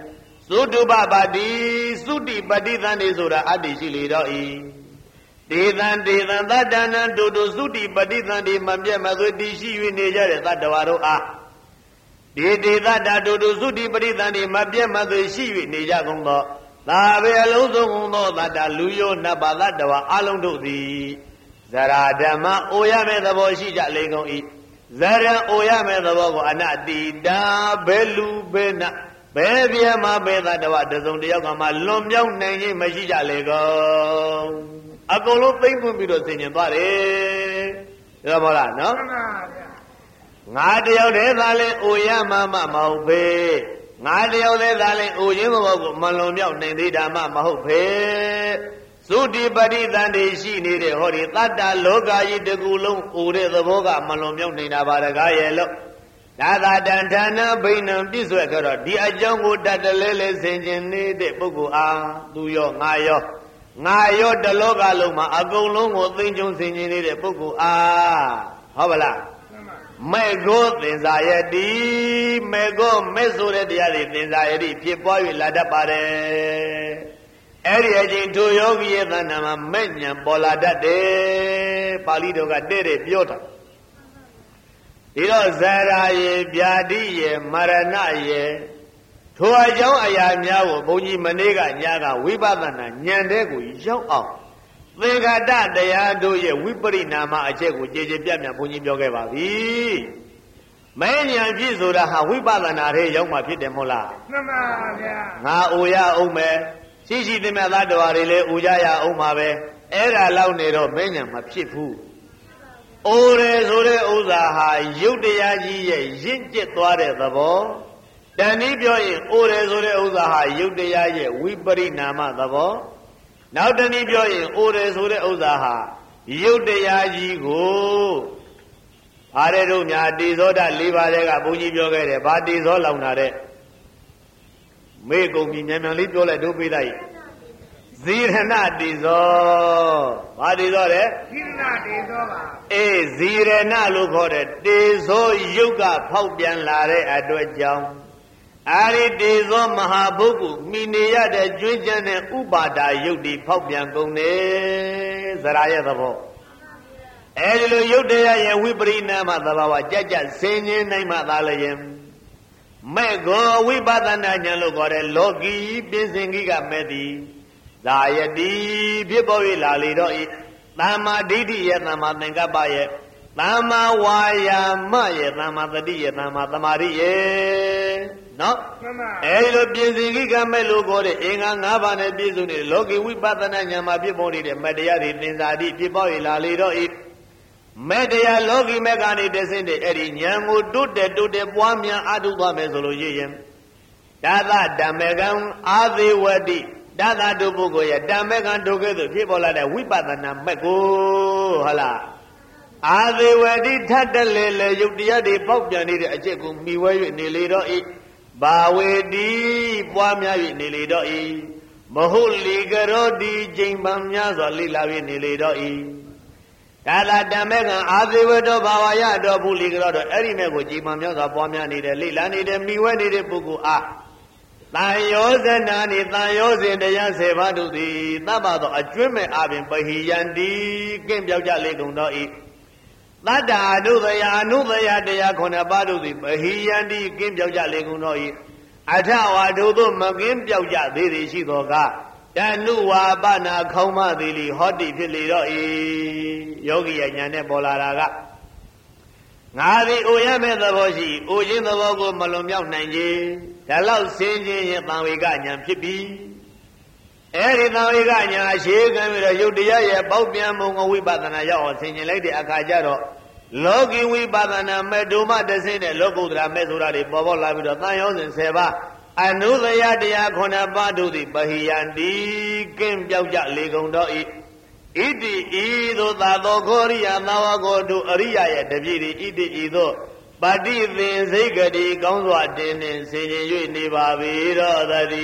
သုတုပပါတိသုတိပတိသန္တိဆိုတာအတ္တိရှိလေတော့ဤဒေသံဒေသံသတ္တနံတို့တို့သုတိပတိသန္တိမပြတ်မသွေတည်ရှိ၍နေကြတဲ့သတ္တဝါတို့အားဒီဒေသတတို့တို့သုတိပတိသန္တိမပြတ်မသွေရှိ၍နေကြကုန်သောသာဝေအလုံးစုံကုန်သောသတ္တလူယောနတ်ပါသတ္တဝါအလုံးတို့သည်ဇရာဓမ္မအိုရမဲ့သဘောရှိကြလေကုန်၏ဇရံအိုရမဲ့သဘောကိုအနတိတာဘယ်လူဘယ်နဘယ်ပြမဘယ်သတ္တဝါတစုံတယောက်ကမှလွန်မြောက်နိုင်ခြင်းမရှိကြလေကုန်အကုန်လုံးသိမ့်ပွင့်ပြီးတော့ဆင်ញင်သွားတယ်ဒါမဟုတ်လားနော်ငါတယောက်တည်းသာလဲအိုရမှမမဟုတ်ဖေးငါတယောက်တည်းသာလဲအိုခြင်းသဘောကိုမလွန်မြောက်နိုင်သေးတာမှမဟုတ်ဖေးသုတိပတိသန္တိရှိနေတဲ့ဟောဒီတတ္တလောကကြီးတကူလုံးအိုတဲ့သဘောကမလွန်မြောက်နေတာပါတကားရဲ့လို့ဒါသာတန်ဌာနဘိဏံပြည့်စွဲကြတော့ဒီအကြောင်းကိုတတ်တလဲလဲဆင်ခြင်နေတဲ့ပုဂ္ဂိုလ်အားသူရောငါရောငါရောတလောကလုံးမှာအကုန်လုံးကိုသိကျုံဆင်ခြင်နေတဲ့ပုဂ္ဂိုလ်အားဟုတ်ပါလားမဲ့ကိုသင်္စာယတိမဲ့ကိုမဲ့ဆိုတဲ့တရားတွေသင်္စာယတိဖြစ်ပွား၍လာတတ်ပါတယ်အဲ့ဒီအချိန်ထိုယောဂီရဲ့သဏ္ဍာန်မှာမဲ့ညာပေါ်လာတတ်တယ်ပါဠိတော်ကတဲ့တဲ့ပြောတာဒီတော့ဇရာယေဗျာတိယေမရဏယေထိုအကြောင်းအရာများကိုဘုန်းကြီးမနေ့ကညကဝိပဿနာဉာဏ်တဲ့ကိုရောက်အောင်သင်္ခါတတရားတို့ရဲ့ဝိပရိနာမအချက်ကိုကြည်ကြည်ပြတ်ပြတ်ဘုန်းကြီးပြောခဲ့ပါပြီမဲဉာဏ်ဖြစ်ဆိုတာဟာဝိပဿနာရဲ့ရောက်မှဖြစ်တယ်မဟုတ်လားမှန်ပါဗျာငါအိုရအောင်မယ်ရှိရှိသမျှသတ္တဝါတွေလည်းအိုကြရအောင်ပါပဲအဲ့ဒါလောက်နေတော့မဲဉာဏ်မဖြစ်ဘူးအိုတယ်ဆိုတဲ့ဥစ္စာဟာရုပ်တရားကြီးရဲ့ရင့်ကျက်သွားတဲ့သဘောတဏှိပြောရင်အိုတယ်ဆိုတဲ့ဥစ္စာဟာရုပ်တရားရဲ့ဝိပရိနာမသဘောနောက်တဏှိပြောရင်အိုတယ်ဆိုတဲ့ဥစ္စာဟာရုပ်တရားကြီးကိုဘာတဲ့တို့များတေဇောဓ၄ပါးတဲ့ကဘုန်းကြီးပြောခဲ့တယ်ဘာတေဇောလောင်တာတဲ့မေကုံကြီးမြန်မြန်လေးပြောလိုက်တို့ပေးလိုက်ဇီရဏတေဇောဘာတေဇောတဲ့ဇီရဏတေဇောပါအေးဇီရဏလို့ခေါ်တဲ့တေဇောယုတ်ကဖောက်ပြန်လာတဲ့အတွက်ကြောင့်အာရိတေဇောမဟာဘုက္ခုမိနေရတဲ့ကျွင်းကျန်တဲ့ဥပါဒာယုတ်ဒီဖောက်ပြန်ကုန်တယ်ဇရာရဲ့သဘောအဲဒီလိုယုတ်တရားရဲ့ဝိပရိနာမသဘာဝကြကြဆင်းញင်းနိုင်မှသာလျင်မဲ့ကိုဝိပဿနာဉာဏ်လို့ခေါ်တဲ့လောကီပြင်းစင်ကြီးကမဲ့သည်ဇာယတိဖြစ်ပေါ်၍လာလေတော့ဤသမ္မာဒိဋ္ဌိရဲ့သမ္မာသင်္ကပ္ပရဲ့သမ္မာဝါယာမရဲ့သမ္မာတတိရဲ့သမ္မာသမာဓိရဲ့နော်အဲဒီလိုပြင်းစင်ကြီးကမဲ့လို့ခေါ်တဲ့အင်္ဂါ၅ပါးနဲ့ပြည့်စုံနေတဲ့လောကီဝိပဿနာဉာဏ်မှာဖြစ်ပေါ်နေတဲ့မတရားတွေသင်္သာတိဖြစ်ပေါ်၍လာလေတော့ဤမဲ့တရားလောကီမဲ့ကနေတဆင့်တဲ့အဲ့ဒီဉာဏ်ကိုတိုးတက်တိုးတက်ပွားများအားထုတ်သွားမယ်ဆိုလို့ရရင်ဒါသဓမ္မကံအာသေးဝတိဒါသတို့ပုဂ္ဂိုလ်ရဲ့ဓမ္မကံတို့ကဲ့သို့ဖြစ်ပေါ်လာတဲ့ဝိပဿနာမဲ့ကိုဟုတ်လားအာသေးဝတိထတ်တလေလေယုတ်တရားတွေပေါက်ပြန်နေတဲ့အချက်ကိုမှီဝဲ၍နေလေတော့ဤဘာဝေတိပွားများ၍နေလေတော့ဤမဟုတ်လီကရောတိချိန်ပံများစွာလိလာ၍နေလေတော့ဤဒါသာဓမ္မကံအာသေဝတောဘာဝရတော်ဘူးလီကရောတော့အဲ့ဒီမဲ့ကိုချိန်ပံများစွာပွားများနေတဲ့လိလာနေတဲ့မှီဝဲနေတဲ့ပုဂ္ဂိုလ်အားတန်ယောဇနာနိတန်ယောဇဉ်တရားဆယ်ပါးတို့သည်သဗ္ဗသောအကျွမ်းမဲ့အပြင်ပဟိယန္တိကင်းပြောက်ကြလေကုန်သောဤသတ္တာအနုသယအနုသယတရားခုနှစ်ပါးတို့သည်ပဟိယန္တိကင်းပြောက်ကြလေကုန်သောဤအထဝါတို့သို့မကင်းပြောက်ကြသေးသည်ရှိသောကတဏုဝါပနာခေါမသေးလီဟောတိဖြစ်လေတော့ဤယောဂီရဲ့ဉာဏ်နဲ့ပေါ်လာတာကငါသည်အိုရမဲ့သဘောရှိအိုခြင်းသဘောကိုမလွန်မြောက်နိုင်ခြင်းဒါလောက်စင်ခြင်းရဲ့သံဝေကဉာဏ်ဖြစ်ပြီအဲဒီသံဝေကဉာဏ်အရှိခံပြီးတော့ယုတ်တရားရဲ့ပေါက်ပြန်မှုဝိပဿနာရောက်အောင်ဆင်ခြင်လိုက်တဲ့အခါကျတော့လောကီဝိပဿနာမဲ့ဒုမတဆင်းတဲ့လောကုတ္တရာမဲ့ဆိုတာတွေပေါ်ပေါက်လာပြီးတော့သံယောဇဉ်ဆယ်ပါးအနုသယတရားခုနှစ်ပါးတို့သည်ပဟိယန္တိကင်းပြောက်ကြလေကုန်တော့ဤဣတိဤသို့သာသောခောရိယသာဝကောတို့အရိယရဲ့တပြည့်ဤဣတိဤသို့ပฏิသင်စိတ်ကတိကောင်းစွာတင်းနှင့်ဆင်ခြင်၍နေပါပေတော့သတ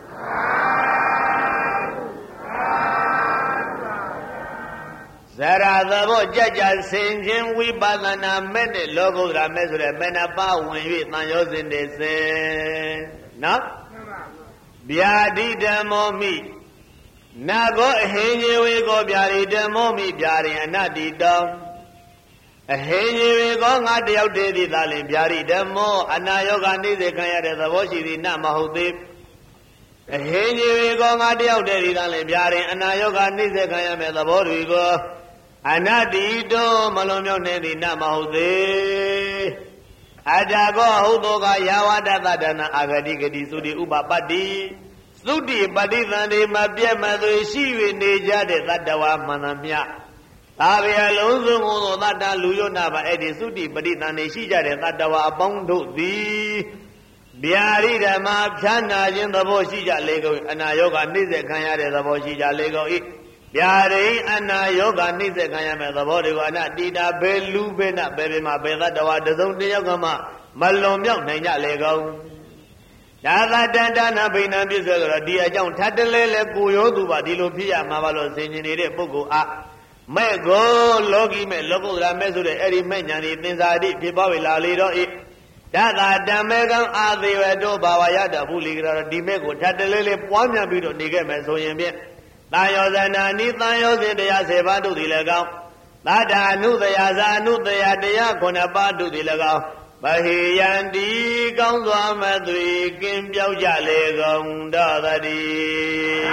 ည်းဇရာသဘောကြကြဆင်ခြင်းဝိပဿနာမဲ့နဲ့လောကုတ္တရာမဲ့ဆိုတဲ့မနပါဝင်၍တန်ရောစဉ်နေစဉ်နော်ဗျာတိဓမ္မောမိနာကောအဟိညေဝေကောဗျာတိဓမ္မောမိဗျာရင်အနတ္တိတောအဟိညေဝေကောငါတယောက်တည်းသည်သာလင်ဗျာတိဓမ္မောအနာယောဂနေစေခံရတဲ့သဘောရှိသည်နမဟုတ်သေးအဟိညေဝေကောငါတယောက်တည်းသည်သာလင်ဗျာရင်အနာယောဂနေစေခံရမယ့်သဘောတွေကိုအနတ္တိတောမလွန်မြောက်နေသည်နမဟုတ်သေးအတ္တကောဟုတ်သောကယာဝတ္တသတ္တနာအာဂတိဂတိသုတိဥပပတ္တိသုတိပฏิသန္တိမပြတ်မသွေရှိ၍နေကြတဲ့သတ္တဝါမှန်သမျှသာဗျာလုံးစုံသောသတ္တလူယောနာပါအဲ့ဒီသုတိပฏิသန္တိရှိကြတဲ့သတ္တဝါအပေါင်းတို့သည်ဗျာရိဓမ္မဖြာနာခြင်းသဘောရှိကြလေကုန်အနာယောဂနှိစ္စခံရတဲ့သဘောရှိကြလေကုန်၏ဗျာရိအနာယောဂနှိစ္စခံရမယ့်သဘောတွေကိုအနတိတာဘယ်လူဘယ်နဘယ်ဘယ်မှာဘယ်သတ္တဝါတစုံတစ်ယောက်ကမှမလွန်မြောက်နိုင်ကြလေကုန်ဒါသာတန်တနာဘိဏံပြည့်စွဲဆိုတော့ဒီအကြောင်းထပ်တလဲလဲကိုရောသူပါဒီလိုဖြစ်ရမှာပါလို့ဆင်ញင်နေတဲ့ပုဂ္ဂိုလ်အားမဲ့ကိုလောကီမဲ့လောကုတ္တရာမဲ့ဆိုတဲ့အဲ့ဒီမဲ့ညာဒီသင်္ဇာတိဖြစ်ပေါ်လာလေတော့ဤဒါသာဓမ္မေကံအာသေဝတောဘာဝရတဘူးလီကတော့ဒီမဲ့ကိုထပ်တလဲလဲပွားများပြီးတော့နေခဲ့မယ်ဆိုရင်ဖြင့်သာယောဇနာနိသံယောဇဉ်တရားဆယ်ပါးတို့သည်လည်းကောင်းသာဓာအနုတယာဇာအနုတယာတရားခုနှစ်ပါးတို့သည်လည်းကောင်းဗဟိယံတိကောင်းစွာမသွေကင်းပြောက်ကြလေကုန်တော်တည်း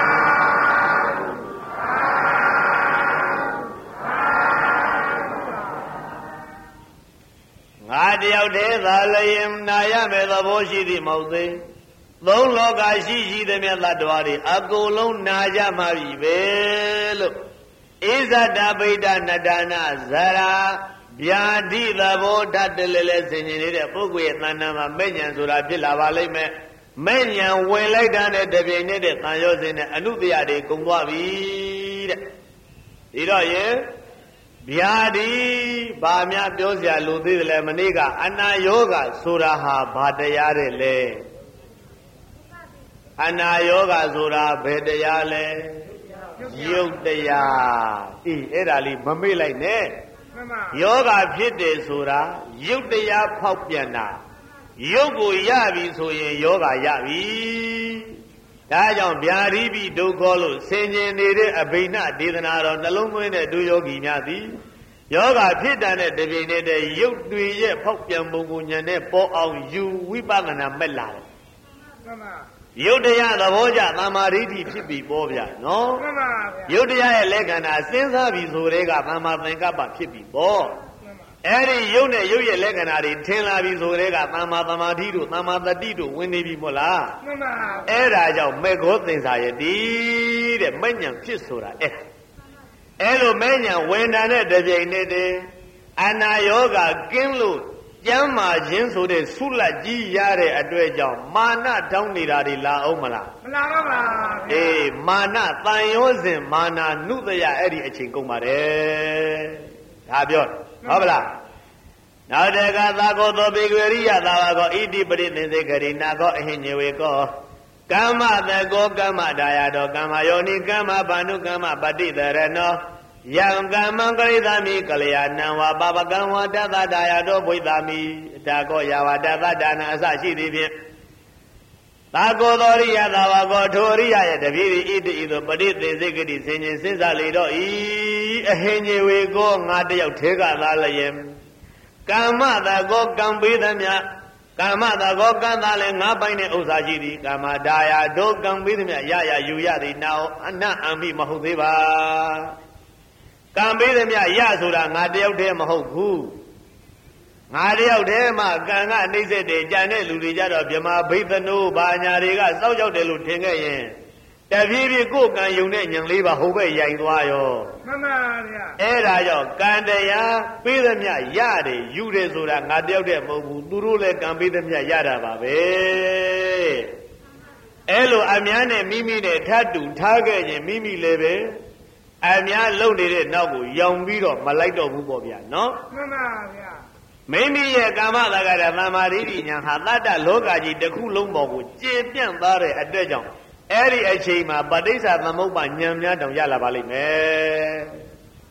ငါတယောက်တည်းသာလျင်နာရမယ်သဘောရှိသည်မဟုတ်သေးသုံးလောကရှိရှိသည်မြတ်သတ္တဝါတွေအကုန်လုံးနာကြမှာပြီပဲလို့ဣဇဒဗိဒနတနာဇရာဗျာတိသဘောဓာတ်တလဲလဲဆင်ញင်နေတဲ့ပုဂ္ဂိုလ်ရဲ့တဏ္ဍာမှာမဲ့ညာဆိုတာဖြစ်လာပါလိမ့်မယ်မဲ့ညာဝင်လိုက်တာနဲ့တပြိုင်နက်တည်းတန်ရောစင်နဲ့အနုတ္တရာတွေကုန်သွားပြီတဲ့ဒီတော့ရေဗျာတိဘာများပြောစရာလိုသေးတယ်လဲမနေ့ကအနာယောဂဆိုတာဟာဘာတရားတဲ့လဲအနာယောဂဆိုတာဘယ်တရားလဲယုတ်တရားအေးအဲ့ဒါလေးမမေ့လိုက်နဲ့ယောဂဖြစ်တယ်ဆိုတာယုတ်တရားဖောက်ပြန်တာယုတ်ကိုရပြီဆိုရင်ယောဂရပြီဒါကြောင့်ဗျာတိပိဒုက္ခလို့ဆင်ញင်နေတဲ့အဘိနဒေသနာတော်နှလုံးသွင်းတဲ့ဒုယောဂီများသည်ယောဂဖြစ်တာနဲ့တပြိုင်တည်းယုတ်တွေရဲ့ဖောက်ပြန်ပုံကိုဉာဏ်နဲ့ပေါ်အောင်ယူဝိပဿနာမဲ့လာတယ်ယုတ်တရားသဘောကြသမာဓိဋ္ဌိဖြစ်ပြီပေါ့ဗျာနော်မှန်ပါဗျာယုတ်တရားရဲ့လက္ခဏာစဉ်းစားပြီဆိုတဲ့ကသမာသင်္ကပ္ပဖြစ်ပြီပေါ့အဲ့ဒီယုတ်နဲ့ယုတ်ရဲ့လက္ခဏာတွေထင်လာပြီဆိုတဲ့ကသမာသမာဓိတို့သမာတတိတို့ဝင်နေပြီမို့လားမှန်ပါအဲ့ဒါကြောင့်မေခောသင်္စာယတိတဲ့မဉ္ဇဉ်ဖြစ်ဆိုတာအဲ့အဲ့လိုမဉ္ဇဉ်ဝင်တာနဲ့တပြိုင်နက်တည်းအနာယောဂကင်းလို့ကျမ်းမာခြင်းဆိုတဲ့ဆုလက်ကြီးရတဲ့အတွက်ကြောင့်မာနတောင်းနေတာတွေလာအောင်မလားမလာတော့ပါဘူးအေးမာနတန်ရောစဉ်မာနာနုတယအဲ့ဒီအချိန်ကုန်ပါတယ်ဒါပြောဟုတ်ပါလားနောက်တကသာကောသောဘေကရိယသာဝကောဣတိပရိသင်္စေခရိနာကောအဟိညေဝေကောကမ္မတကောကမ္မဒါယတောကမ္မယောနိကမ္မဘာနုကမ္မပတိတရဏောယံကမ္မံကရိသမိကလျာဏံဝါပပကံဝတသဒါယတောဘွိသမိဒါကောယဝတသဒါနအစရှိသည်ဖြင့်သာကောသောရိယသာဝကောထိုရိယရဲ့တပည့်ဤတိဤသို့ပရိသေစိကတိဆင်ញင်စဉ်းစားလေတော့ဤအဟိညေဝေကောငါတယောက်ထဲကသာလျင်ကမ္မတကောကံပေးသမျှကမ္မတကောကံသာလဲငါပိုင်တဲ့ဥစ္စာရှိသည်ကမ္မဒါယတို့ကံပေးသမျှရရယူရသည်နာအနအံမိမဟုတ်သေးပါကံပေးသမျှရဆိုတာငါတယောက်တည်းမဟုတ်ဘူးငါတယောက်တည်းမှကံကအနှိမ့်ဆက်တယ်ကြံတဲ့လူတွေကြတော့ဗြဟ္မာဘိသနိုးဘာညာတွေကစောက်ရောက်တယ်လို့ထင်ခဲ့ရင်တဖြည်းဖြည်းကိုယ်ကံယုံတဲ့ညံလေးပါဟိုဘက်ရိုင်သွားရောမှန်ပါဗျာအဲ့ဒါကြောင့်ကံတရားပေးသမျှရတယ်ယူတယ်ဆိုတာငါတယောက်တည်းမဟုတ်ဘူးသူတို့လည်းကံပေးသမျှရတာပါပဲအဲ့လိုအများနဲ့မိမိနဲ့ထပ်တူထားခဲ့ရင်မိမိလည်းပဲအများလုံနေတဲ့နောက်ကိုရောင်ပြီးတော့မလိုက်တော့ဘူးပေါ့ဗျာနော်မှန်ပါဗျာမိမိရဲ့ကာမတက္ကရာသမာဓိဉာဏ်ဟာတတ္တလောကကြီးတစ်ခုလုံးပေါ်ကိုကျေပြန့်သွားတဲ့အတွက်ကြောင့်အဲ့ဒီအချိန်မှာပဋိစ္စသမုပ္ပါဉာဏ်များတောင်ရလာပါလိမ့်မယ်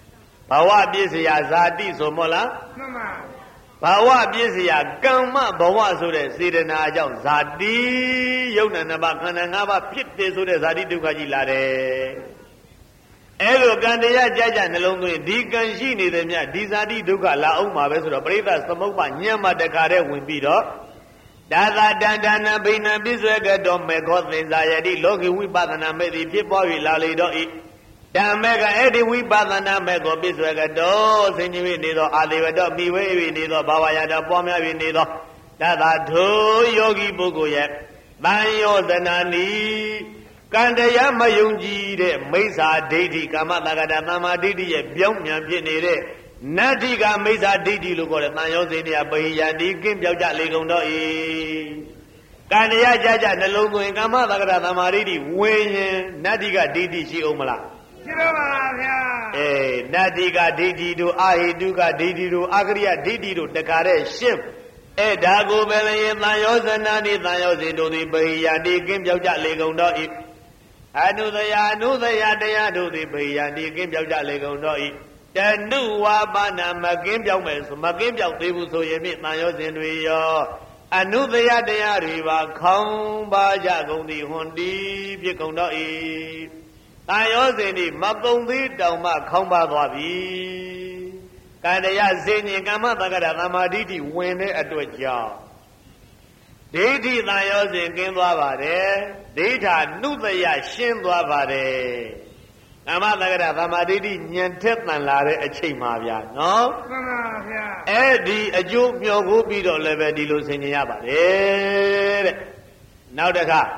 ဘာဝပြည့်စရာဇာတိဆိုမို့လားမှန်ပါဘာဝပြည့်စရာကမ္မဘဝဆိုတဲ့စေတနာကြောင့်ဇာတိယုံနာနှစ်ပါးခန္ဓာ၅ပါးဖြစ်တယ်ဆိုတဲ့ဇာတိဒုက္ခကြီးလာတယ်အဲ့လိုကံတရားကြကြနှလုံးသွင်းဒီကံရှိနေတဲ့မြတ်ဒီဇာတိဒုက္ခလာအောင်မှာပဲဆိုတော့ပရိသတ်သမုပ္ပါညံ့မှတခါတည်းဝင်ပြီးတော့ဒါသာတန်တနာဘိနံပြည့်စွဲကတော်မေခောသင်္ဇာယတိလောကီဝိပဿနာမဲ့သည်ဖြစ်ပေါ်၍လာလေတော့ဤဓမ္မေကအဲ့ဒီဝိပဿနာမဲ့ကိုပြည့်စွဲကတော်ဆင်ခြင်၍နေသောအာသေဝတော်မိဝဲ၍နေသောဘာဝရတော်ပွားများ၍နေသောဒါသာထိုယောဂီပုဂ္ဂိုလ်ရဲ့တန်ယောဇနာနီကံတရားမယုံကြည်တဲ့မိစ္ဆာဒိဋ္ဌိကာမတက္ကတာသမ္မာဒိဋ္ဌိရဲ့ပြောင်းပြန်ဖြစ်နေတဲ့နတ္ထိကမိစ္ဆာဒိဋ္ဌိလို့ခေါ်တဲ့တန်ရောစဉ်တရားပိယံဒီကင်းပြောက်ကြလေကုန်တော့ဤကံတရားကြကြနှလုံးသွင်းကာမတက္ကတာသမ္မာဒိဋ္ဌိဝင်ရင်နတ္ထိကဒိဋ္ဌိရှိအောင်မလားရှိတော့ပါဗျာအေးနတ္ထိကဒိဋ္ဌိတို့အာဟိတုကဒိဋ္ဌိတို့အာဂရိယဒိဋ္ဌိတို့တခါတဲ့ရှင်းအဲဒါကိုပဲလျင်တန်ရောဇနာနိတန်ရောစဉ်တို့သည်ပိယံဒီကင်းပြောက်ကြလေကုန်တော့ဤအနုသယအနုသယတရားတို့သည်ပိယံဒီကင်းပြောက်ကြလေကုန်တော့ဤတဏုဝါပနာမကင်းပြောက်မယ်ဆိုမကင်းပြောက်သေးဘူးဆိုရင်ဖြင့်တန်ရောစဉ်တွေရောအနုသယတရားတွေပါခေါင်းပါကြကုန်သည်ဟွန်တီဖြစ်ကုန်တော့ဤတန်ရောစဉ်ဒီမကုံသေးတောင်မှခေါင်းပါသွားပြီကံတရားစင်ញင်ကမ္မတက္ကရာသမာဓိတိဝင်တဲ့အတွက်ကြောင့်ဒိဋ္ဌိတန်ရောစဉ်ကင်းသွားပါတယ်ဒိဋ္ဌာနုသယရှင်းသွားပါတယ်ကမ္မတက္ကရာသမာဓိတိညံထက်တန်လာတဲ့အချိန်မှာဗျာနော်မှန်ပါဗျာအဲ့ဒီအကျိုးမျှော်ကိုပြီးတော့လည်းပဲဒီလိုဆင်ញင်ရပါတယ်တဲ့နောက်တစ်ခါ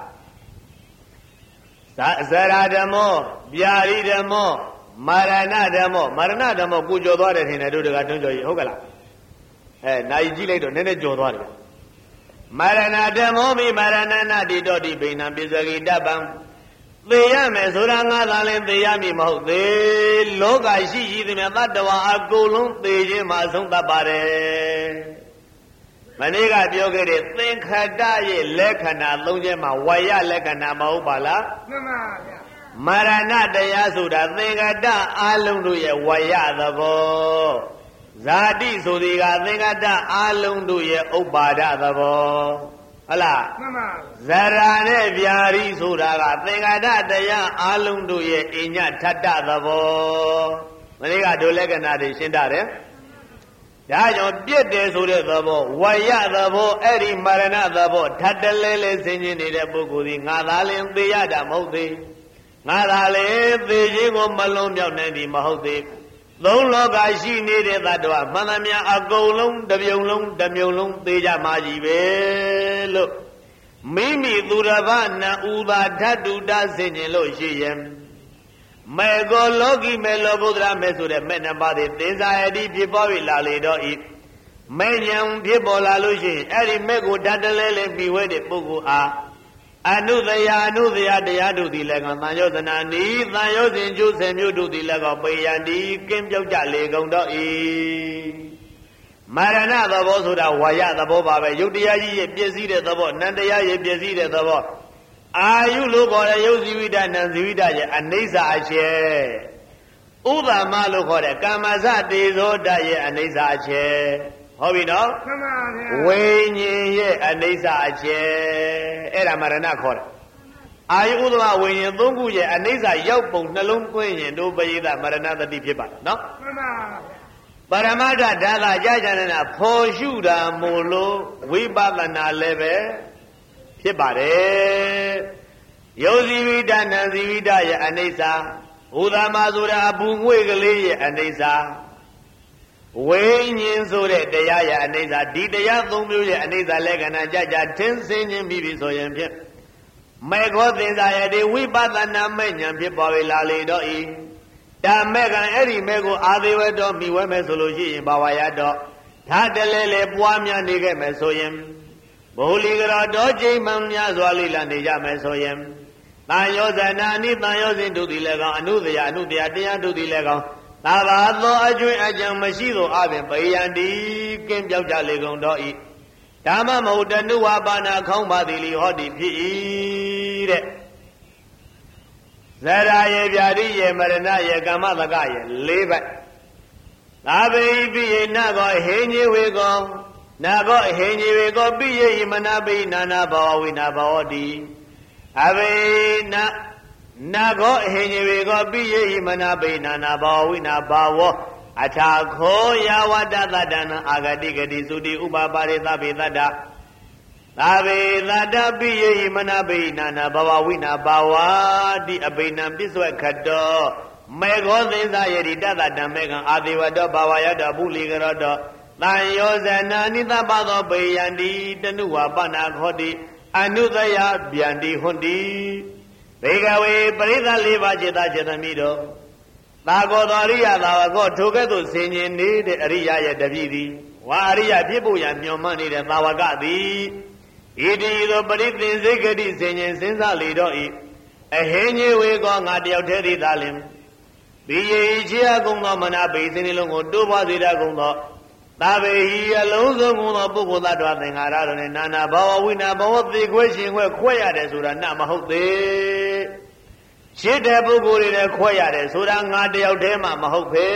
ဇရာဓမ္မောဗျာရိဓမ္မောမာရဏဓမ္မောမာရဏဓမ္မောကိုကြော်သွားတယ်ထင်တယ်တို့တကတွန်းကြော်ကြီးဟုတ်ကလားအဲနိုင်ကြည့်လိုက်တော့နည်းနည်းကြော်သွားတယ်မာရဏဓမ္မောမိမာရဏနာတိတောတိဘိဏံပိစကိတပံသေရမယ်ဆိုတာငါသာလင်သေရမည်မဟုတ်သေးလောကရှိရှိသည်များတတ္တဝါအကုန်လုံးသေခြင်းမှာအဆုံးသတ်ပါတယ်မနေ့ကပြောခဲ့တဲ့သင်္ခတရဲ့လက္ခဏာသုံးချက်မှာဝါယလက္ခဏာမဟုတ်ပါလားမှန်ပါဗျာမာရဏတရားဆိုတာသင်္ခတအာလုံးတို့ရဲ့ဝါယသဘောဇာတိဆိုဒီကသင်္ခတအာလုံးတို့ရဲ့ဥပ္ပါဒသဘောဟုတ်လားမှန်ပါဇရာနဲ့ဗျာရိဆိုတာကသင်္ခတတရားအာလုံးတို့ရဲ့အညထတ္တသဘောမနေ့ကဒုလက္ခဏာတွေရှင်းတာတယ်ဒါကြောင့်ပြည့်တယ်ဆိုတဲ့သဘောဝါယသဘောအဲ့ဒီမာရဏသဘောထပ်တလဲလဲဆင်ခြင်နေတဲ့ပုဂ္ဂိုလ်ဒီငါသာလင်သေရတာမဟုတ်သေးငါသာလေသေခြင်းကိုမလုံးမြောက်နိုင်သည်မဟုတ်သေးသုံးလောကရှိနေတဲ့သတ္တဝါမှန်သမျှအကုန်လုံးတစ်ပြုံလုံးတစ်မြုံလုံးသေကြမှာကြီးပဲလို့မိမိသူတစ်ပါးနဥပါဓာတုတဆင်ခြင်လို့ရှိရင်မေကောလောကီမေလောဘုဒ္ဓရာမေဆိုတဲ့မဲ့နှစ်ပါးသည်သင်္ဇာယတိဖြစ်ပေါ်ပြီလာလေတော့ဤမဲ့ဉဏ်ဖြစ်ပေါ်လာလို့ရှိရင်အဲ့ဒီမဲ့ကိုဓာတ်တလဲလဲပြီးဝဲတဲ့ပုဂ္ဂိုလ်အားအနုသယအနုသယတရားတို့သည်လည်းကသံယောဇနာနီသံယောဇဉ်ကျိုးဆယ်မျိုးတို့သည်လည်းကပေယံဒီကင်းပြောက်ကြလေကုန်တော့ဤမာရဏသဘောဆိုတာဝါယသဘောပါပဲယုတ်တရားကြီးရဲ့ပြည့်စည်တဲ့သဘောနန္တရားရဲ့ပြည့်စည်တဲ့သဘောအာယုလို့ခေါ်တဲ့ယုတ်ဇီဝိတနံဇီဝိတရဲ့အနိစ္စအချေဥဒ္ဓမလို့ခေါ်တဲ့ကာမဇတေဇောတရဲ့အနိစ္စအချေဟုတ်ပြီနော်မှန်ပါဗျာဝိညာဉ်ရဲ့အနိစ္စအချေအဲ့ဒါမရဏခေါ်တယ်အာယုဥဒ္ဓမဝိညာဉ်သုံးခုရဲ့အနိစ္စရောက်ပုံနှလုံးသွင်းရင်တို့ပရိသမရဏတတိဖြစ်ပါတယ်နော်မှန်ပါပရမတ္ထဓာတ်ကကြာကြာနေတာဖော်ရှုတာမို့လို့ဝိပဿနာလည်းပဲဖြစ်ပါတယ်ယုတ်ဇီဝိတနံဇီဝိတရဲ့အနိစ္စဥဒ္ဓမဆိုတာအပူငွေ့ကလေးရဲ့အနိစ္စဝိညာဉ်ဆိုတဲ့တရားရဲ့အနိစ္စဒီတရားသုံးမျိုးရဲ့အနိစ္စလက္ခဏာကြကြထင်းစင်းခြင်းပြီးပြီဆိုရင်ဖြင့်မေခောသင်္ဇာယတိဝိပဿနာမဲ့ဉာဏ်ဖြစ်ပေါ်ပြီလာလေတော့ဤဓမ္မေကံအဲ့ဒီမဲ့ကိုအာသေဝတော်မိဝဲမယ်ဆိုလို့ရှိရင်ဘာဝရတော့ဓာတ်တလဲလဲပွားများနေခဲ့မယ်ဆိုရင်ဘုလီကရောတောချိန်မှများစွာလိလာနေကြမယ်ဆိုရင်တန်ယောဇနာနိတန်ယောဇဉ်တို့သည်လည်းကောင်းအနုတရာအနုတရာတရားတို့သည်လည်းကောင်းသာဘာသောအကျွင့်အကြံမရှိသောအပြင်ပေယံတိကင်းပြောက်ကြလေကုန်တော့ဤဓမ္မမဟုတ်တနုဝါပါဏခေါင်းပါသည်လီဟောတိဖြစ်၏တဲ့ဇရာယေဗျာတိယေမရဏယေကမ္မတကယေလေးဘက်သာဘိပိယေနကောဟိညေဝေကောနာကောဟိညေဝေကောပိယေမနာပိနာနာဘောဝိနာဘောတိအဘိနာနာကောဟိညေဝေကောပိယေမနာပိနာနာဘောဝိနာဘောအထာခောယဝတ္တသတ္တနအာဂတိဂတိသုတိဥပပါရိသဗေတ္တသာဗေသတ္တပိယေမနာပိနာနာဘောဝိနာဘောတိအဘိနံပစ္ဆွေခတောမေဃောသေသယတိတတတံမေကံအာသေဝတောဘာဝယတောပုလိကရောတောတန်ယောဇနာနိသပသောပေယန္တိတနုဝပနာခောတိအနုသယဗျန္တိဟွန်တိဘေကဝေပရိသလေးပါးจิตจิตမိတော်သာကောသောအရိယသာဝကောထိုကဲ့သို့ဆင်ញင်နေတဲ့အရိယရဲ့တပည့်သည်ဝါအရိယဖြစ်ဖို့ရန်မျှော်မှန်းနေတဲ့သာဝကသည်ဣတိသောပရိသင်စိတ်ဂတိဆင်ញင်စဉ်းစားလေတော့ဤအဟိညေဝေကောငါတယောက်တည်းသည်သာလင်ဘိယေချေအကုံသောမနာပိစိနေလုံးကိုတိုးပွားစေတတ်ကုန်သောသာဘေဟိအလုံးစုံကုန်သောပုဂ္ဂိုလ်သတ္တဝါသင်္ခါရတို့နဲ့နာနာဘဝဝိနာဘဝသိခွဲရှင်ခွဲခွဲရတယ်ဆိုတာနမဟုတ်သေးရှိတဲ့ပုဂ္ဂိုလ်တွေနဲ့ခွဲရတယ်ဆိုတာငါတယောက်တည်းမှမဟုတ်ပဲ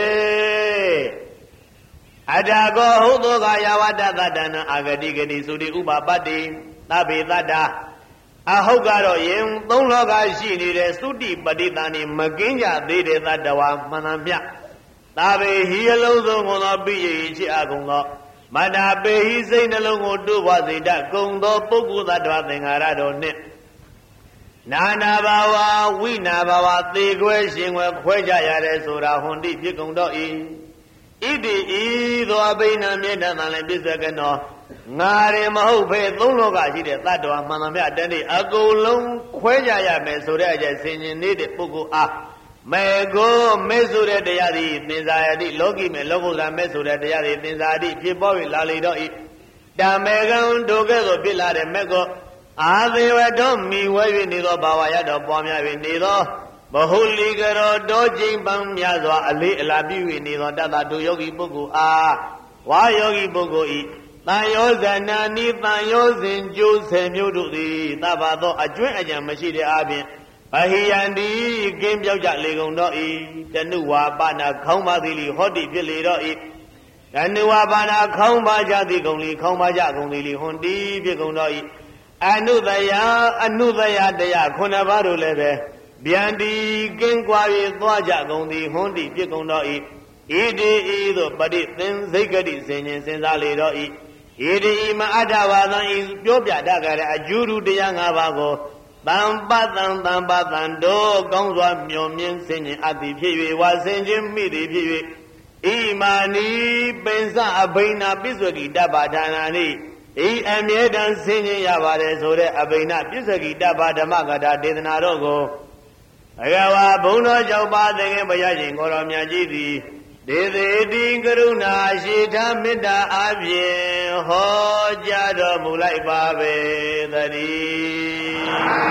အတ္တကောဟုတ်သောကယဝတ္တသတ္တနာအာဂတိဂတိသုတိဥပပတ္တိသဗ္ဗေတ္တအဟုတ်ကတော့ယင်သုံးလောကရှိနေတဲ့သုတိပဋိသန္ဓေမကင်းကြသေးတဲ့သတ္တဝါမှန်သမျှသာဘေဟိအလုံးစုံကုန်သောပိယေချေအကုန်သောမတ္တာပေဟိစိတ်နှလုံးကိုတိုးပွားစေတတ်ကုန်သောပုဂ္ဂိုလ်သတ္တဝါသင်္ခါရတို့နှင့်နာနာဘာဝဝိနာဘာဝသေခွဲရှင်ခွဲခွဲကြရတယ်ဆိုတာဟွန်တိဖြစ်ကုန်တော့၏ဣတိဤသောအဘိနံမြေတံတန်လည်းပြစ္ဆကနောငါရင်မဟုတ်ဖေသုံးလောကရှိတဲ့တတ္တဝါမှန်သမျှတနေ့အကုန်လုံးခွဲကြရမယ်ဆိုတဲ့အကျင့်ဆင်ញင်နေတဲ့ပုဂ္ဂိုလ်အားမေကိုမေဆိုတဲ့တရားသည်သင်္ဇာယတိလောကီမေလောကုတ္တရာမေဆိုတဲ့တရားသည်သင်္ဇာတိဖြစ်ပေါ်၍လာလေတော့ဤတမေကံဒုကဲ့သို့ဖြစ်လာတဲ့မေကိုအာသေဝတောမိဝဲ၍နေသောဘာဝရတော်ပွားများ၍နေသောဘဟုလီကရောတောကျိန်ပန်းများစွာအလေးအလာပြု၍နေသောတတ္တဒုယောဂီပုဂ္ဂိုလ်အားဝါယောဂီပုဂ္ဂိုလ်ဤတန်ယောဇနာနိတန်ယောစဉ်ကျိုးဆယ်မျိုးတို့သည်သဗ္ဗသောအကျွင့်အကြံမရှိတဲ့အပြင်ဘဟိယန္တိကင်းပြောက်ကြလေကုန်တော့ဤတနုဝါပါဏခေါင်းပါသည်လီဟောတိဖြစ်လေတော့ဤတနုဝါပါဏခေါင်းပါကြသည်ကုန်လီခေါင်းပါကြကုန်သည်လီဟွန်တိဖြစ်ကုန်တော့ဤအနုတယအနုတယတရားခုနှစ်ပါးတို့လည်းပဲဗျန္တိကင်းကွာ၍သွားကြကုန်သည်ဟွန်တိဖြစ်ကုန်တော့ဤဣတိဤသို့ပရိသင်စိတ်ဂတိစဉ်ခြင်းစဉ်းစားလေတော့ဤဣတိဤမအတ္တဝါသံဤပြောပြတတ်ကြတဲ့အကျူရူတရား၅ပါးကိုတံပတံတံပတံတို့ကောင်းစွာမျှော်မြင်စဉ်ခြင်းအတ္တိဖြစ်၍ဝါစဉ်ခြင်းမိသည်ဖြစ်၍ဣမာနိပိစအဘိနာပစ္ဆွကိတပ္ပဒါနာနိဤအမြဲတမ်းဆင်းခြင်းရပါတယ်ဆိုတဲ့အဘိနာပစ္ဆွကိတပ္ပဓမ္မကထာဒေသနာတော်ကိုဘဂဝါဘုံတော်ကြောင့်ပါသခင်ဘုရားရှင်ကိုတော်မြတ်ကြီးသည်ဒေသေတိကရုဏာရှိထားမေတ္တာအပြင်ဟောကြားတော်မူလိုက်ပါပဲသတည်း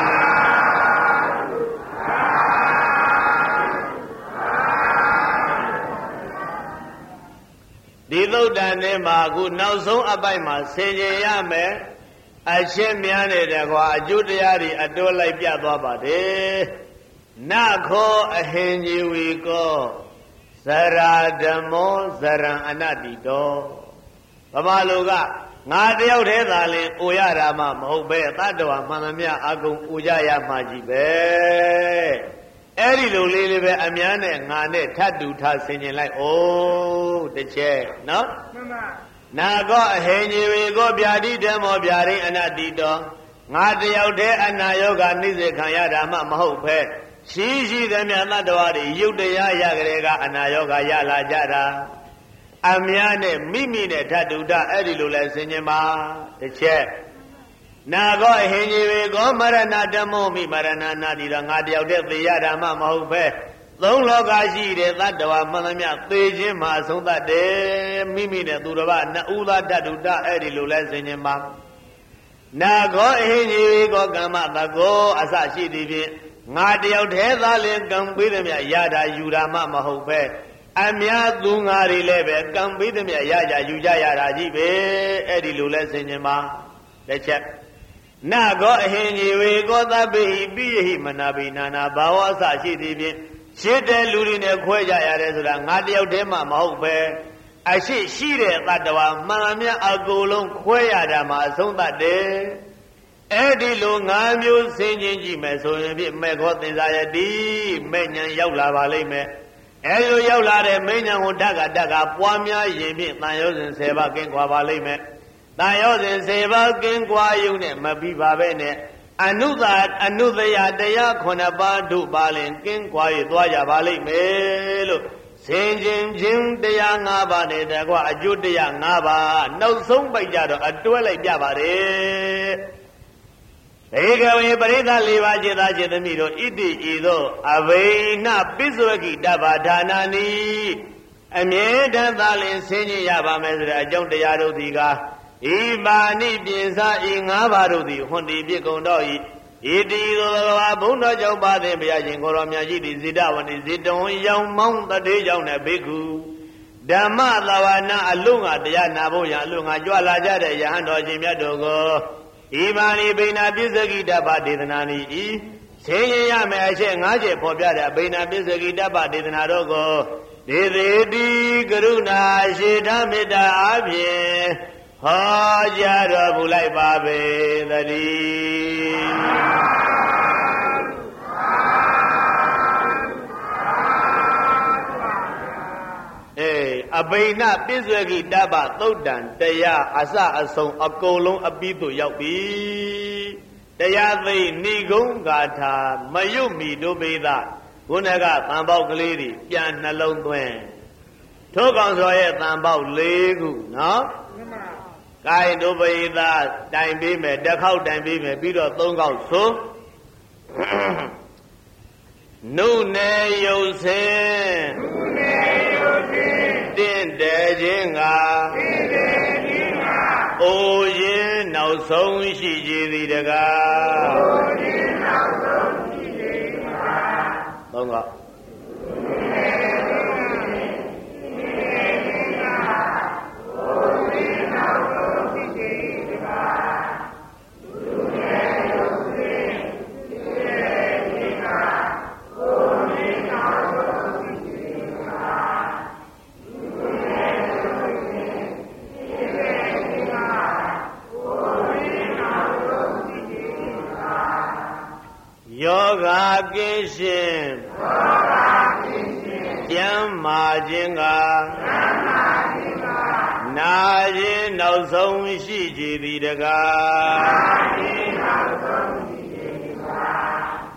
ဒီသုတ်တန်ထဲမှာအခုနောက်ဆုံးအပိုက်မှာဆင်ခြင်ရမယ်အရှင်းများနေတဲ့ကွာအကျိုးတရားတွေအတိုးလိုက်ပြသွားပါတယ်နခောအဟင်ကြီးဝီကောဇရာဓမ္မောဇရံအနတ္တိတောဗမာလူကငါတယောက်တည်းသာလင်အိုရတာမှမဟုတ်ပဲတတ္တဝါမှန်သမျှအကုန်အိုကြရမှကြီးပဲအဲ့ဒီလိုလေးလေးပဲအများနဲ့ငါနဲ့ထပ်တူထဆင်ကျင်လိုက်အိုးတစ်ချက်နော်မှန်ပါနာကောအဟိညေဝေကောဗျာတိဓမ္မောဗျာရိအနတ္တိတောငါတယောက်တည်းအနာယောဂနှိစေခံရတာမှမဟုတ်ပဲရှိရှိသမျှသတ္တဝါတွေယုတ်တရားရကြတဲ့ကအနာယောဂရလာကြတာအများနဲ့မိမိနဲ့ဓာတုဒအဲ့ဒီလိုလဲဆင်ញင်ပါတစ်ချက်နာကောအဟိညေဝေကောမရဏဓမ္မောမိမရဏနာတိတော့ငါတယောက်တည်းသေရတာမှမဟုတ်ပဲသုံးလောကရှိတဲ့သတ္တဝါမှန်သမျှသေခြင်းမှာအဆုံးသတ်တယ်မိမိနဲ့သူတစ်ပါးနှစ်ဦးသားဓာတုဒအဲ့ဒီလိုလဲဆင်ញင်ပါနာကောအဟိညေဝေကောကမ္မတကောအစရှိသည်ဖြင့်ငါတယောက်တည်းသားလင်ကံပေးသည်မြရတာယူတာမှမဟုတ်ပဲအများသူငါတွေလည်းပဲကံပေးသည်မြရကြယူကြရတာကြီးပဲအဲ့ဒီလိုလဲဆင်ញင်ပါတစ်ချက်နကောအဟိညေဝေကောသဗ္ဗေဟိပိယဟိမနာပိနာနာဘာဝအစရှိသည်ဖြင့်ရှင်းတဲ့လူတွေနဲ့ခွဲကြရတယ်ဆိုတာငါတယောက်တည်းမှမဟုတ်ပဲအရှိရှိတဲ့တတ္တဝါမှန်မြတ်အကုန်လုံးခွဲရတာမှာအဆုံးသတ်တယ်အဲ့ဒီလိုငါးမျိုးဆင်ခြင်ကြည့်မယ်ဆိုရင်ဖြင့်မေခောသင်္ဇာယတိမဲ့ညာရောက်လာပါလိမ့်မယ်အဲ့လိုရောက်လာတဲ့မဲ့ညာကိုဓာတ်ကဓာတ်ကပွားများရင်ဖြင့်တန်ရောစဉ်ဆယ်ပါးကင်းကွာပါလိမ့်မယ်တန်ရောစဉ်ဆယ်ပါးကင်းကွာယုံနဲ့မပြီးပါပဲနဲ့အနုသာအနုသယတရားခုနှစ်ပါးတို့ပါလင်ကင်းကွာ၍သွားကြပါလိမ့်မယ်လို့ဆင်ခြင်ခြင်းတရား၅ပါးနဲ့တကွအကျိုးတရား၅ပါးနောက်ဆုံးပိုက်ကြတော့အတွဲလိုက်ပြပါတယ်ဘေကဝေပရိသတ်၄ပါးจิตသားจิตသမီးတို့ဣတိဤသို့အဘိနပိစဝကိတဗ္ဗဒါနာနိအမြဲတမ်းသာလင်ဆင်ခြင်ရပါမယ်ဆိုတဲ့အကြောင်းတရားတို့ဒီကဤပါဏိပြင်စာဤ၅ပါးတို့သည်ဟွန်တီပြကုန်တော့ဤဣတိသို့ဘဝဘုံတော်ကြောင့်ပါသည်ဘုရားရှင်ကိုရောမြတ်ကြီးသည်ဇိတဝတိဇိတဝံရောင်မောင်းတတေးကြောင့်နဲ့ဘိက္ခုဓမ္မသဝနာအလုံးငါတရားနာဖို့ရအလုံးငါကြွလာကြတဲ့ယဟန်တော်ရှင်မြတ်တို့ကိုဤပါဏိဗိနာပစ္စကိတ္တပဒေသနာနိဤဆင်းရဲရမယ်အချက်၅ချက်ဖော်ပြတဲ့ဗိနာပစ္စကိတ္တပဒေသနာတို့ကိုဒေသေတိကရုဏာရှိဓမေတ္တာအဖြင့်ဟောကြားတော်မူလိုက်ပါပေသတည်းအေးအဘိနပစ္စဝကိတ္တပသုတ်တံတရားအစအဆုံးအကုန်လုံးအပြီးသို့ရောက်ပြီတရားသိဏိဂုံးဂါထာမယုတ်မီတို့ပေသခုနကသံပေါက်ကလေးတွေပြန်နှလုံးသွင်းထို့ကောင်စောရဲ့သံပေါက်၄ခုနော်ကိုင်တို့ပိသတိုင်ပေးမယ်တစ်ခေါက်တိုင်ပေးမယ်ပြီးတော့သုံးခေါက်ဆိုနုနယ်ယုတ်စင်နုနယ်ယုတ်စင်တင့်တယ်ခြင်းကတင့်တယ်ခြင်းကအိုရင်နောက်ဆုံးရှိကြသည်တကားအိုရင်နောက်ဆုံးရှိကြသည်တကားသုံးခေါက်ယောဂကိရှင်ယောဂကိရှင်ကျမ်းမာခြင်းကကျမ်းမာခြင်းကနာခြင်းနောက်ဆုံးရှိကြသည်တကားနာခြင်းနောက်ဆုံးရှိကြသည်တကား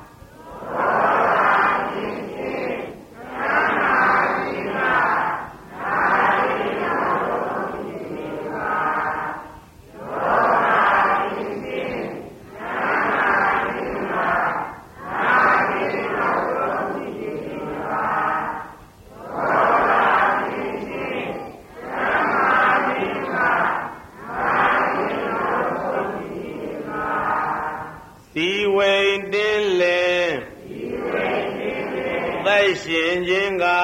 ယောဂကိရှင်ကျမ်းမာခြင်းကနာခြင်းနောက်ဆုံးရှိကြသည်တကားယောဂကိရှင်ကျမ်းမာခြင်းကဒီဝိတင်းလင်သက်ရှင်ခြင်းက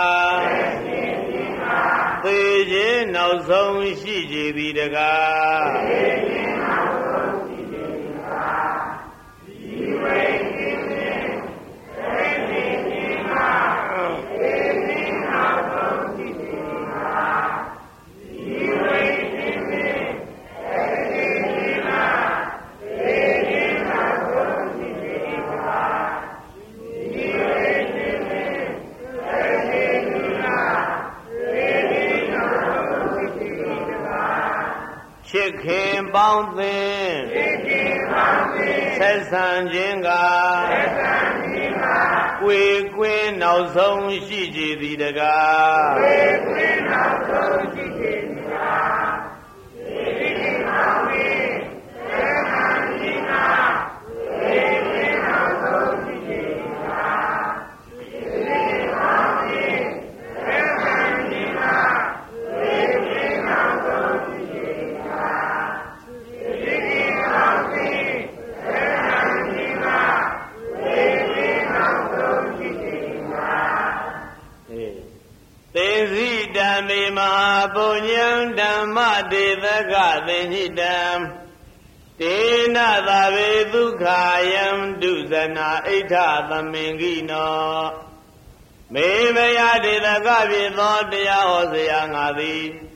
သေခြင်းနောက်ဆုံးရှိကြသည်တကားသေခြင်းနောက်ဆုံးရှိကြသည်တကားဒီဝိတင်းလင်သက်ရှင်ခြင်းကသေခြင်းနောက်ဆုံးရှိကြသည်တကားဒီဝိတင်းလင်သက်ရှင်ခြင်းကသေခြင်းနောက်ဆုံးရှိကြသည်တကားဒီဝိတင်းလင်သက်ရှင်ခြင်းကသေခြင်းနောက်ဆုံးရှိကြသည်တကားချစ်ခင်ပေါင်းသင်ချစ်ခင်ပေါင်းသင်ဆက်ဆံခြင်းကဆက်ဆံခြင်းကကိုယ်ကွင်းနောက်ဆုံးရှိကြသည်တကားကိုယ်ကွင်းနောက်ဆုံးရှိကြသည်တကားချစ်ခင်ပေါင်းသင်ဆက်ဆံခြင်းကကိုယ်ကွင်းနောက်ဆုံးရှိကြသည်တကားချစ်ခင်ပေါင်းသင်ဆက်ဆံခြင်းကကိုယ်ကွင်းနောက်ဆုံးရှိကြသည်တကားသေဇိတံမေမဟာပုညံဓမ္မတေသကသေညိတံတေနသာဝေဒုက္ခယံဒုဇနာဣဋ္ဌသမင်္ဂိနောမေမယတေသကဖြစ်သောတရားဟောစရာငါသည်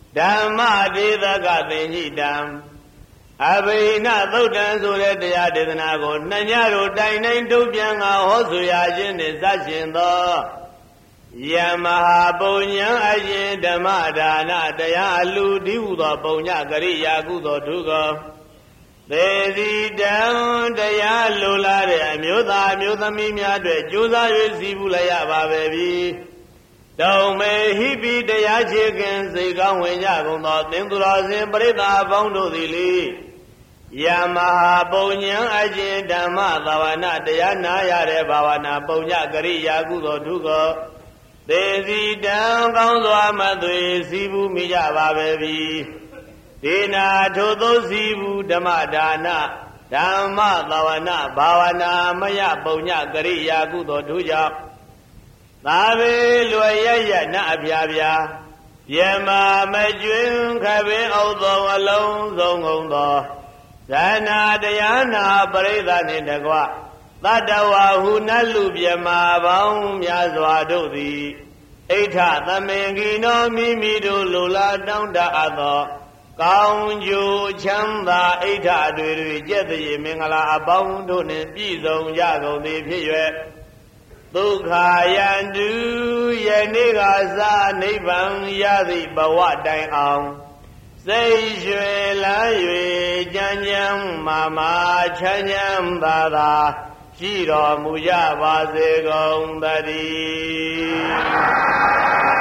ဓမ္မဒေသကသင်္ဟိတံအဘိနသုတ်တံဆိုတဲ့တရားဒေသနာကိုနှညတို့တိုင်တိုင်းထုတ်ပြန်ကဟောဆိုရခြင်းနှင့်စရှင်သောယမဟာပုညံအရှင်ဓမ္မဒါနတရားအလူဒီဟုသောပုညကရိယာကုသိုလ်ထုကောသေစီတံတရားလိုလားတဲ့အမျိုးသားအမျိုးသမီးများအတွက်ကြိုးစား၍စီးပူလိုက်ရပါပဲပြီတုံမေဟိပိတရားချေခင်စိတ်ကောင်းဝင်ကြကုန်သောသင်္သူတော်စင်ပရိသတ်အပေါင်းတို့သည်လေယမဟာပုညံအရှင်ဓမ္မသာဝနာတရားနာရတဲ့ဘာဝနာပုညကရိယာကုသိုလ်ထုကောသေစီတံကောင်းစွာမသွေစီးပူမိကြပါပဲပြီဒေနာထိုသောစီဘူးဓမ္မဒါနဓမ္မသဝနာဘာဝနာမယပုညကရိယာကုသိုလ်တို့ကြောင့်သာဝေလွယ်ရရနအပြာပြာယမမကျွင်းခပင်ဩသောအလုံးစုံကုန်သောဇာနာတရားနာပရိသတ်နှင့်တကွသတ္တဝါဟုနတ်လူမြမာပေါင်းများစွာတို့သည်အိဋ္ဌသမင်ကိနောမိမိတို့လူလာတောင်းတအပ်သောကောင်းကျိုးချမ်းသာအိဋ္ဌတွေတွေကျက်သည်မင်္ဂလာအပေါင်းတို့နှင့်ပြည့်စုံကြကုန်သည်ဖြစ်၍ဒုက္ခယန္တုယနေ့ကသာနိဗ္ဗာန်ရသည့်ဘဝတိုင်အောင်စိတ်ရွှင်လန်း၍ကြမ်းကြမ်းမာမာချမ်းချမ်းသာသာရှိတော်မူကြပါစေကုန်သတည်း